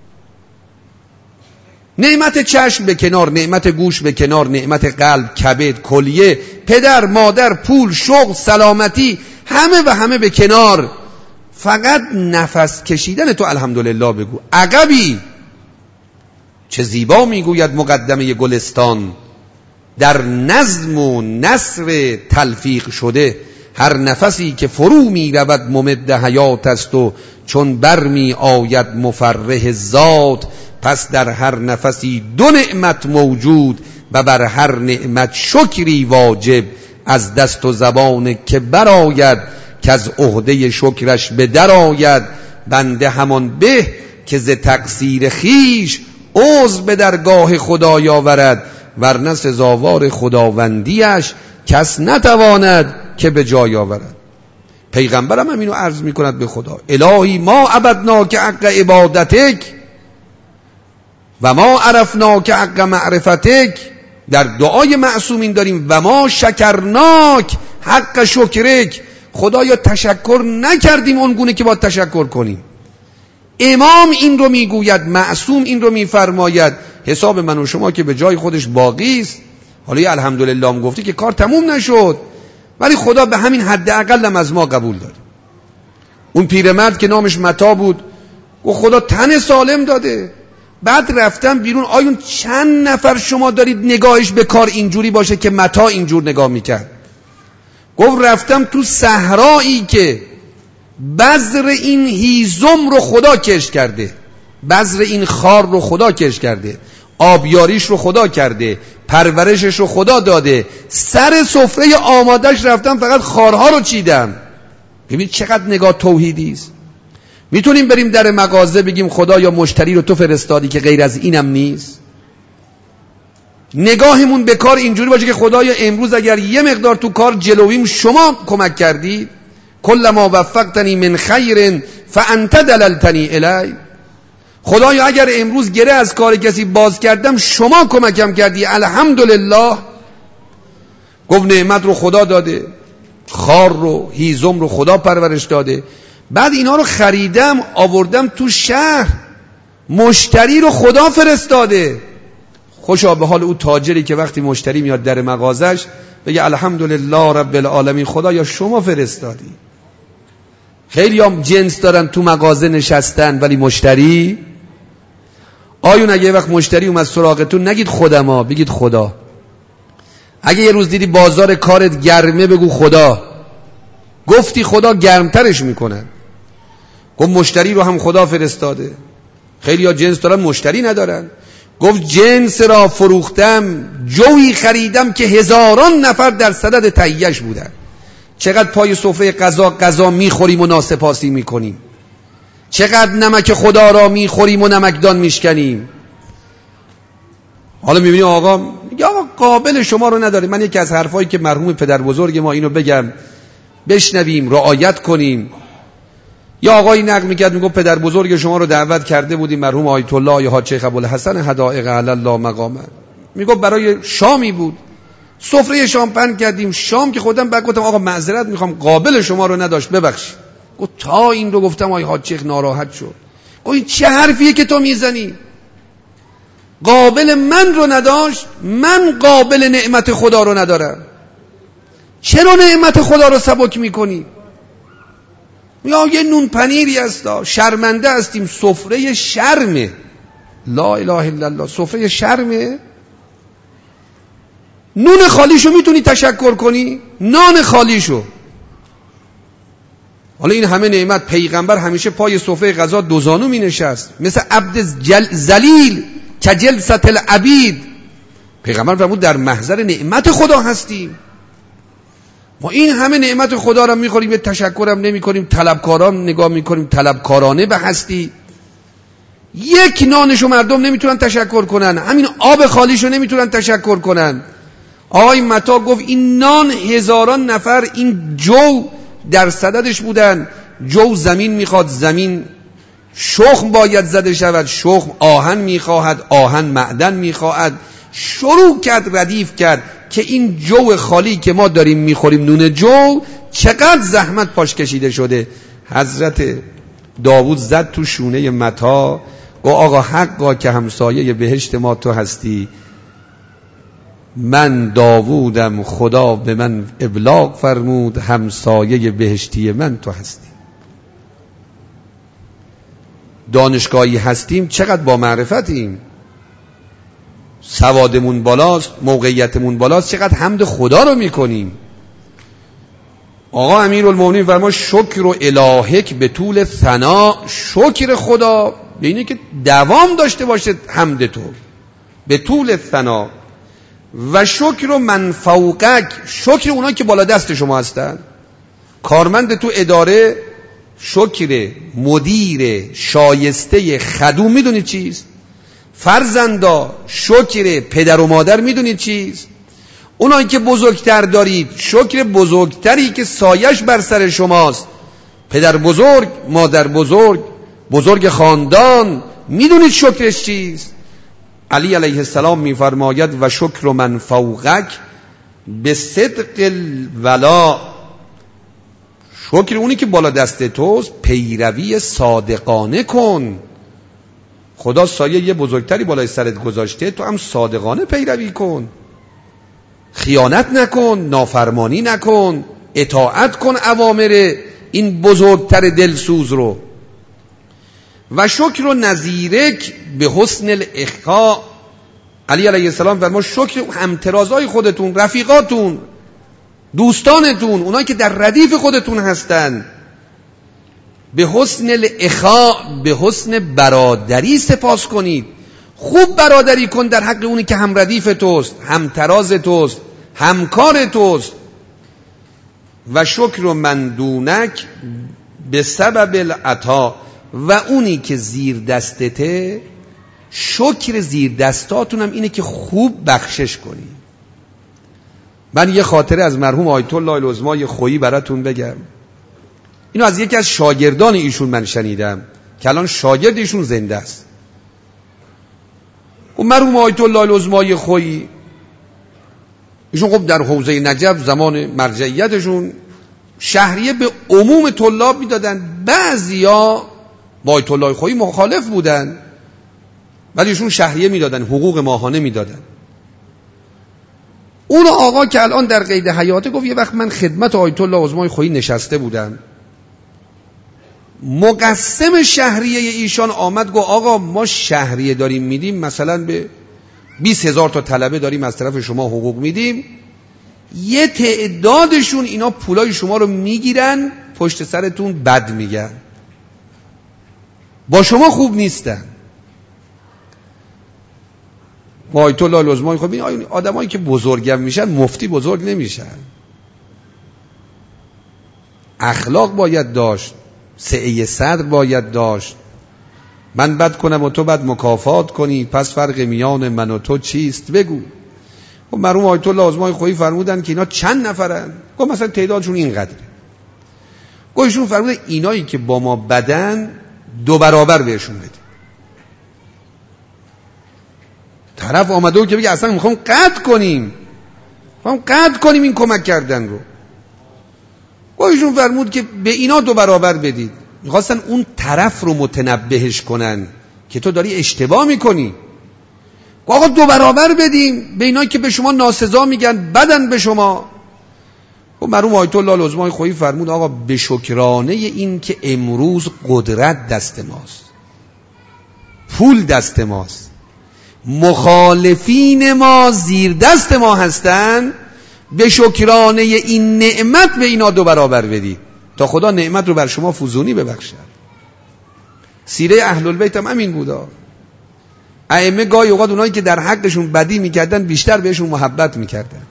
نعمت چشم به کنار، نعمت گوش به کنار، نعمت قلب، کبد، کلیه، پدر، مادر، پول، شغل، سلامتی، همه و همه به کنار، فقط نفس کشیدن تو الحمدلله بگو. عقبی چه زیبا میگوید مقدمه گلستان، در نظم و نثر تلفیق شده، هر نفسی که فرو می رود ممد حیات است و چون بر می آید مفرح ذات. پس در هر نفسی دو نعمت موجود و بر هر نعمت شکری واجب. از دست و زبان که برآید که از عهده شکرش به در آید. بنده همان به که ز تقصیر خیش عذر به درگاه خدای آورد. ورنه سزاوار خداوندیش کس نتواند که به جای آورد. پیغمبرم هم اینو عرض میکند به خدا: الهی ما عبدناک حق عبادتک و ما عرفناک حق معرفتک. در دعای معصومین داریم و ما شکرناک حق شکرک. خدایا تشکر نکردیم اونگونه که باید تشکر کنیم. امام این رو میگوید، معصوم این رو میفرماید. حساب من و شما که به جای خودش باقی است. حالا الحمدلله هم گفتی که کار تموم نشد، ولی خدا به همین حد اقل هم از ما قبول داره. اون پیرمرد که نامش متا بود و خدا تن سالم داده، بعد رفتم بیرون. آیون چند نفر شما دارید نگاهش به کار اینجوری باشه که متا اینجور نگاه میکرد؟ گفت رفتم تو صحرایی که بذر این هیزم رو خدا کش کرده، بذر این خار رو خدا کش کرده، آبیاریش رو خدا کرده، پرورشش رو خدا داده، سر سفره آمادش رفتم فقط خارها رو چیدم. ببین چقدر نگاه توحیدی است. میتونیم بریم در مغازه بگیم خدا یا مشتری رو تو فرستادی که غیر از اینم نیست؟ نگاهمون به کار اینجوری باشه که خدایا امروز اگر یه مقدار تو کار جلویم شما کمک کردی، کل ما وفقتنی من خیر فانت دللتنی الی. خدایا اگر امروز گره از کار کسی باز کردم شما کمکم کردی، الحمدلله. گفت نعمت رو خدا داده، خار رو هیزم رو خدا پرورش داده. بعد اینا رو خریدم آوردم تو شهر، مشتری رو خدا فرستاده. خوشا به حال او تاجری که وقتی مشتری میاد در مغازش بگه الحمدلله رب العالمین، خدا یا شما فرستادی. خیلی هم جنس دارن تو مغازه نشستن ولی مشتری. آیون اگه وقت مشتری اومد سراغتون نگید خودما، بگید خدا. اگه یه روز دیدی بازار کارت گرمه بگو خدا. گفتی خدا گرمترش میکنن. گفت مشتری رو هم خدا فرستاده. خیلی ها جنس دارن مشتری ندارن. گفت جنس را فروختم، جوی خریدم که هزاران نفر در صدد تهیه‌اش بودن. چقدر پای سفره غذا غذا میخوریم و ناسپاسی میکنیم، چقدر نمک خدا را میخوریم و نمکدان میشکنیم. حالا میبینی آقا میگه آقا قابل شما رو نداره. من یکی از حرفایی که مرحوم پدر بزرگ ما اینو بگم بشنویم، رعایت کنیم. یا آقایی نقل میکرد میگه پدر بزرگ شما رو دعوت کرده بودیم مرحوم آیت الله حاج شیخ ابوالحسن حدائق علی الله مقامه. میگه برای شامی بود، سفره شام پهن کردیم. شام که خودم بعد گفتم آقا معذرت میخوام قابل شما رو نداشت، ببخشید. گفت تا این رو گفتم آقای حاج شیخ ناراحت شد. گفت این چه حرفیه که تو میزنی؟ قابل من رو نداشت، من قابل نعمت خدا رو ندارم. چرا نعمت خدا رو سبک میکنی؟ یا یه نون پنیری هستا، شرمنده هستیم، سفره شرمه. لا اله الا الله، سفره شرمه. نون خالیشو میتونی تشکر کنی؟ نان خالیشو. حالا این همه نعمت، پیغمبر همیشه پای سفره غذا دوزانو می نشست مثل عبد ذلیل که جلست العبید. پیغمبر فرمود در محضر نعمت خدا هستیم. ما این همه نعمت خدا را میخوریم، به تشکرم نمی کنیم، طلبکاران نگاه میکنیم، طلبکارانه به هستی. یک نانشو مردم نمیتونن تشکر کنن، همین آب خالیشو نمیتونن تشکر کنن. آقای متا گفت این نان هزاران نفر این جو در صددش بودن. جو زمین میخواد، زمین شخم باید زده شود، شخم آهن میخواهد، آهن معدن میخواهد. شروع کرد ردیف کرد که این جو خالی که ما داریم میخوریم، نون جو، چقدر زحمت پاش کشیده شده. حضرت داوود زد تو شونه متا، گفت آقا حقا که همسایه بهشت ما تو هستی، من داوودم، خدا به من ابلاغ فرمود همسایه بهشتی من تو هستی. دانشگاهی هستیم، چقدر با معرفتیم، سوادمون بالاست، موقعیتمون بالاست، چقدر حمد خدا رو میکنیم. آقا امیرالمومنین فرما شکر و الهک به طول ثنا، شکر خدا به اینه که دوام داشته باشه حمد تو به طول ثنا. و شکر و من فوقک، شکر اونا که بالا دست شما هستن. کارمند تو اداره شکر مدیر شایسته خدوم میدونی چیست؟ فرزندا شکر پدر و مادر میدونید چیست؟ اونایی که بزرگتر دارید، شکر بزرگتری که سایش بر سر شماست، پدر بزرگ، مادر بزرگ، بزرگ خاندان، میدونید شکرش چیست؟ علی علیه السلام میفرماید و شکر من فوقک به صدق الولا، شکر اونی که بالا دست توست پیروی صادقانه کن. خدا سایه یه بزرگتری بالای سرت گذاشته، تو هم صادقانه پیروی کن، خیانت نکن، نافرمانی نکن، اطاعت کن اوامر این بزرگتر دلسوز رو. و شکر و نظیرک به حسن الاخا، علی علیه السلام فرمود شکر همترازای خودتون، رفیقاتون، دوستانتون، اونایی که در ردیف خودتون هستن، به حسن الاخا، به حسن برادری سپاس کنید. خوب برادری کن در حق اونی که هم ردیف توست، هم تراز توست، همکار توست. و شکر من دونک به سبب العطا، و اونی که زیر دستته، شکر زیر دستاتونم اینه که خوب بخشش کنی. من یه خاطره از مرحوم آیت الله العظمای خویی براتون بگم. اینو از یکی از شاگردان ایشون من شنیدم که الان شاگرد ایشون زنده است. و مرحوم آیت الله العظمای خویی ایشون خب در حوزه نجف زمان مرجعیتشون شهریه به عموم طلاب میدادن. بعضیا با آیت الله خویی مخالف بودن ولی ایشون شهریه میدادن، حقوق ماهانه میدادن. اون آقا که الان در قید حیاته گفت یه وقت من خدمت آیت الله العظمای خویی نشسته بودم، مقسم شهریه ایشان آمد گفت آقا ما شهریه داریم میدیم، مثلا به بیست هزار تا طلبه داریم از طرف شما حقوق میدیم، یه تعدادشون اینا پولای شما رو میگیرن پشت سرتون بد میگن، با شما خوب نیستن. ما آیت الله العظمای خب این آدمایی که بزرگم میشن مفتی بزرگ نمیشن. اخلاق باید داشت، سعه صدر باید داشت. من بد کنم و تو بد مکافات کنی، پس فرق میان من و تو چیست بگو. خب مرحوم آیت الله العظمای خویی فرمودن که اینا چند نفرن؟ گفت مثلا تعدادشون اینقدره. گفت ایشون فرمودن اینایی که با ما بدن دو برابر بهشون بده. طرف آمده و که بگه اصلا میخوام قطع کنیم، میخوام قطع کنیم این کمک کردن رو. گفت ایشون فرمود که به اینا دو برابر بدید. میخواستن اون طرف رو متنبهش کنن که تو داری اشتباه میکنی. آقا دو برابر بدیم به اینا که به شما ناسزا میگن، بدن به شما. و مرحوم آیت الله العظمای خویی فرمود آقا به شکرانه این که امروز قدرت دست ماست، پول دست ماست، مخالفین ما زیر دست ما هستن، به شکرانه این نعمت به اینا دو برابر بدید تا خدا نعمت رو بر شما فزونی ببخشد. سیره اهل البیت هم همین بودا. ائمه گاهی اوقات اونایی که در حقشون بدی میکردن بیشتر بهشون محبت میکردن.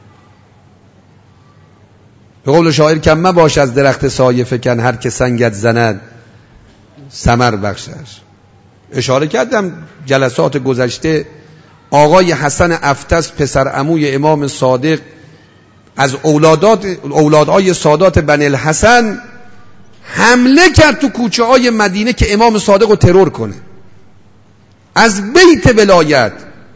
به قول شاعر کم باش از درخت سایه فکن، هر که سنگت زند ثمر بخشش. اشاره کردم جلسات گذشته آقای حسن افتس پسر عموی امام صادق از اولادات اولادهای سادات بنی الحسن حمله کرد تو کوچه های مدینه که امام صادق رو ترور کنه. از بیت ولایت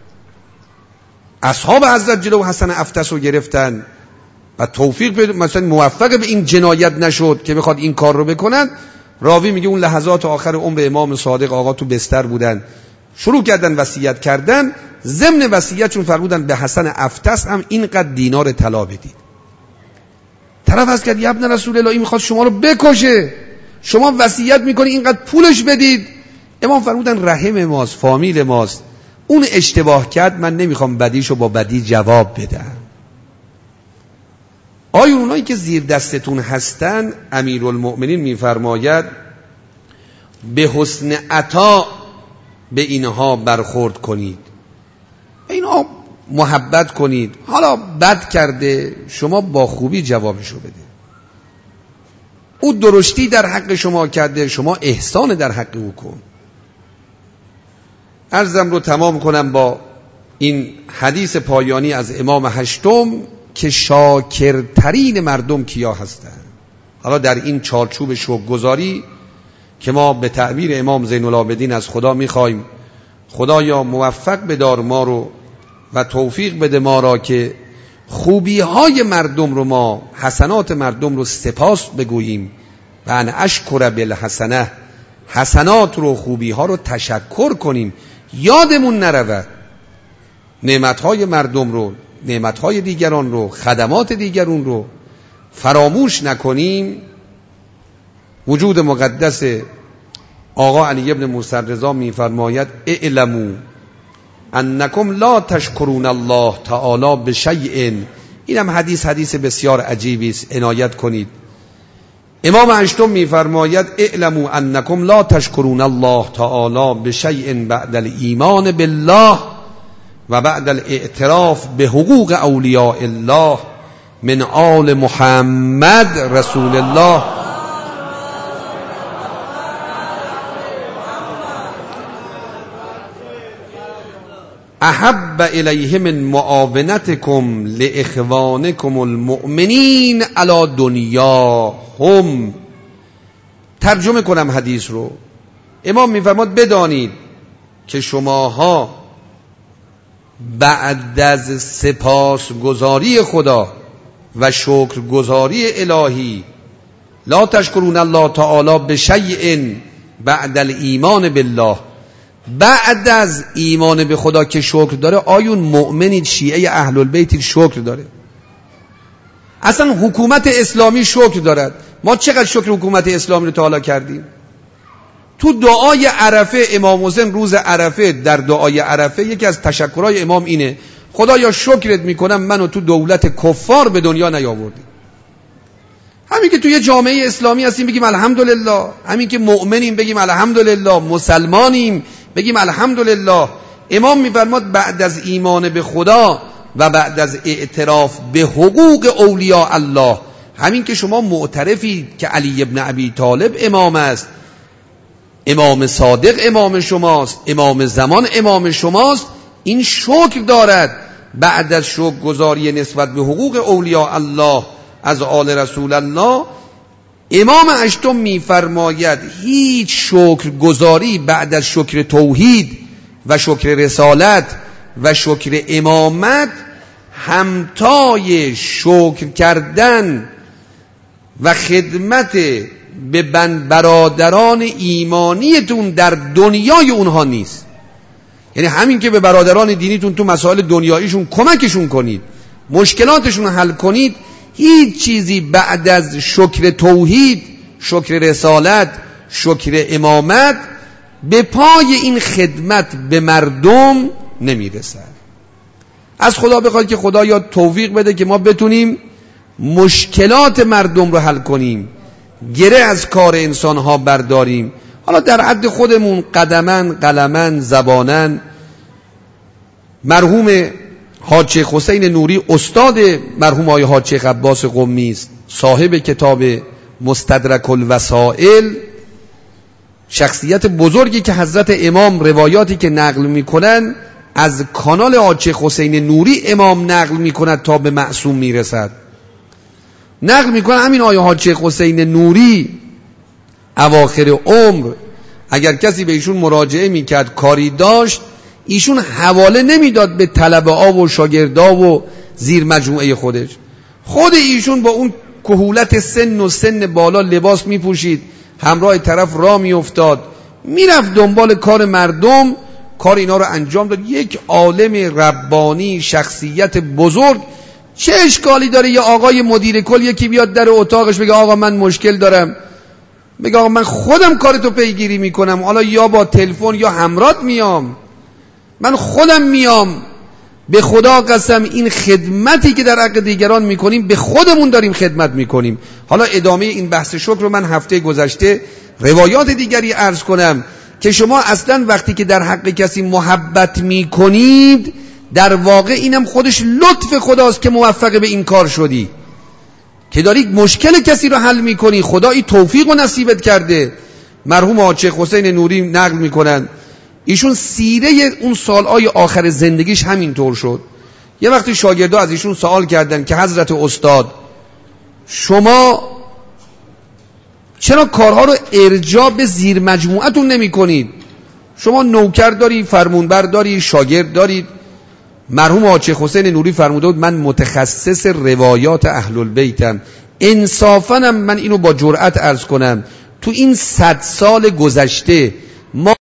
اصحاب حضرت جلو حسن افتس رو گرفتن و توفیق مثلا موفق به این جنایت نشد که بخواد این کار رو بکنن. راوی میگه اون لحظات آخر عمر امام صادق آقا تو بستر بودن، شروع کردن وصیت کردن. ضمن وصیتشون فرمودن به حسن افتس هم اینقدر دینار طلا بدید. طرف از کرد یا ابن رسول الله این میخواد شما رو بکشه، شما وصیت میکنی اینقدر پولش بدید. امام فرمودن رحم ماست، فامیل ماست، اون اشتباه کرد، من نمیخوام بدیشو با بدی جواب بدم. آیا اونایی که زیر دستتون هستن امیرالمؤمنین میفرماید به حسن عطا به اینها برخورد کنید، اینها محبت کنید. حالا بد کرده شما با خوبی جوابشو بده. او درشتی در حق شما کرده، شما احسان در حق او کن. عرضم رو تمام کنم با این حدیث پایانی از امام هشتم که شاکرترین مردم کیا هستند. حالا در این چارچوب شکرگزاری که ما به تعبیر امام زین العابدین از خدا میخوایم خدایا موفق بدار ما رو و توفیق بده ما را که خوبی های مردم رو ما حسنات مردم رو سپاس بگوییم و ان اشکر بالحسنه، حسنات رو خوبی ها رو تشکر کنیم، یادمون نرود نعمت های مردم رو، نعمت های دیگران رو، خدمات دیگران رو فراموش نکنیم. وجود مقدس آقا علی ابن موسی رضا میفرماید اعلموا انکم لا تشکرون الله تعالی بشیء. اینم حدیث حدیث بسیار عجیبی است، عنایت کنید. امام هشتم میفرماید اعلموا انکم لا تشکرون الله تعالی بشیء بعد الایمان بالله و بعد الاعتراف به حقوق اولیاء الله من آل محمد رسول الله احب الیه من معاونتکم لاخوانکم المؤمنین علی دنیاهم. ترجمه کنم حدیث رو. امام میفرماد بدانید که شماها بعد از سپاسگزاری خدا و شکرگزاری الهی لا تشکرون الله تعالی بشیء بعد الایمان بالله، بعد از ایمان به خدا که شکر داره، آیون مؤمنید شیعه اهل البیت شکر داره؟ اصلا حکومت اسلامی شکر دارد. ما چقدر شکر حکومت اسلامی رو تعالی کردیم؟ تو دعای عرفه امام حسین روز عرفه، در دعای عرفه یکی از تشکرهای امام اینه خدایا شکرت میکنم منو تو دولت کفار به دنیا نیاوردی. همین که توی جامعه اسلامی هستیم بگیم الحمدلله، همین که مؤمنیم بگیم الحمدلله، مسلمانیم بگیم الحمدلله. امام میفرماد بعد از ایمان به خدا و بعد از اعتراف به حقوق اولیاء الله، همین که شما معترفید که علی ابن ابی طالب امام است، امام صادق امام شماست، امام زمان امام شماست، این شکر دارد. بعد از شکر گزاری نسبت به حقوق اولیاء الله از آل رسول الله، امام هشتم میفرماید هیچ شکر گزاری بعد از شکر توحید و شکر رسالت و شکر امامت همتای شکر کردن و خدمت به برادران ایمانیتون در دنیای اونها نیست. یعنی همین که به برادران دینیتون تو مسائل دنیاییشون کمکشون کنید، مشکلاتشون حل کنید، هیچ چیزی بعد از شکر توحید، شکر رسالت، شکر امامت به پای این خدمت به مردم نمیرسد. از خدا بخواید که خدا یا توفیق بده که ما بتونیم مشکلات مردم رو حل کنیم، گره از کار انسانها برداریم. حالا در حد خودمون قدمن قلمن زبانن. مرحوم حاج شیخ حسین نوری استاد مرحوم آقای حاج شیخ عباس قمی است، صاحب کتاب مستدرک الوسائل، شخصیت بزرگی که حضرت امام روایاتی که نقل میکنن از کانال حاج شیخ حسین نوری امام نقل میکند تا به معصوم میرسد. نقل میکنه همین آقای حاج شیخ حسین نوری اواخر عمر اگر کسی به ایشون مراجعه میکرد کاری داشت، ایشون حواله نمیداد به طلبه ها و شاگردا و زیر مجموعه خودش. خود ایشون با اون کهولت سن و سن بالا لباس میپوشید، همراه طرف راه میافتاد، میرفت دنبال کار مردم، کار اینا رو انجام داد. یک عالم ربانی، شخصیت بزرگ. چه اشکالی داره یه آقای مدیر کل یکی بیاد در اتاقش بگه آقا من مشکل دارم، بگه آقا من خودم کارتو پیگیری میکنم، حالا یا با تلفن یا همرات میام، من خودم میام. به خدا قسم این خدمتی که در حق دیگران میکنیم به خودمون داریم خدمت میکنیم. حالا ادامه این بحث شکر رو من هفته گذشته روایات دیگری عرض کنم که شما اصلا وقتی که در حق کسی محبت میکنید، در واقع اینم خودش لطف خداست که موفق به این کار شدی، که داری مشکل کسی رو حل میکنی، خدا این توفیق و نصیبت کرده. مرحوم حاج شیخ حسین نوری نقل میکنن ایشون سیره اون سالهای آخر زندگیش همینطور شد. یه وقتی شاگردا از ایشون سوال کردن که حضرت استاد شما چرا کارها رو ارجاع به زیر مجموعتون نمی کنید؟ شما نوکر داری، فرمانبر داری، شاگرد دارید. مرحوم حاج حسین نوری فرموده بود من متخصص روایات اهل البیتم. انصافاً من اینو با جرأت عرض کنم تو این صد سال گذشته ما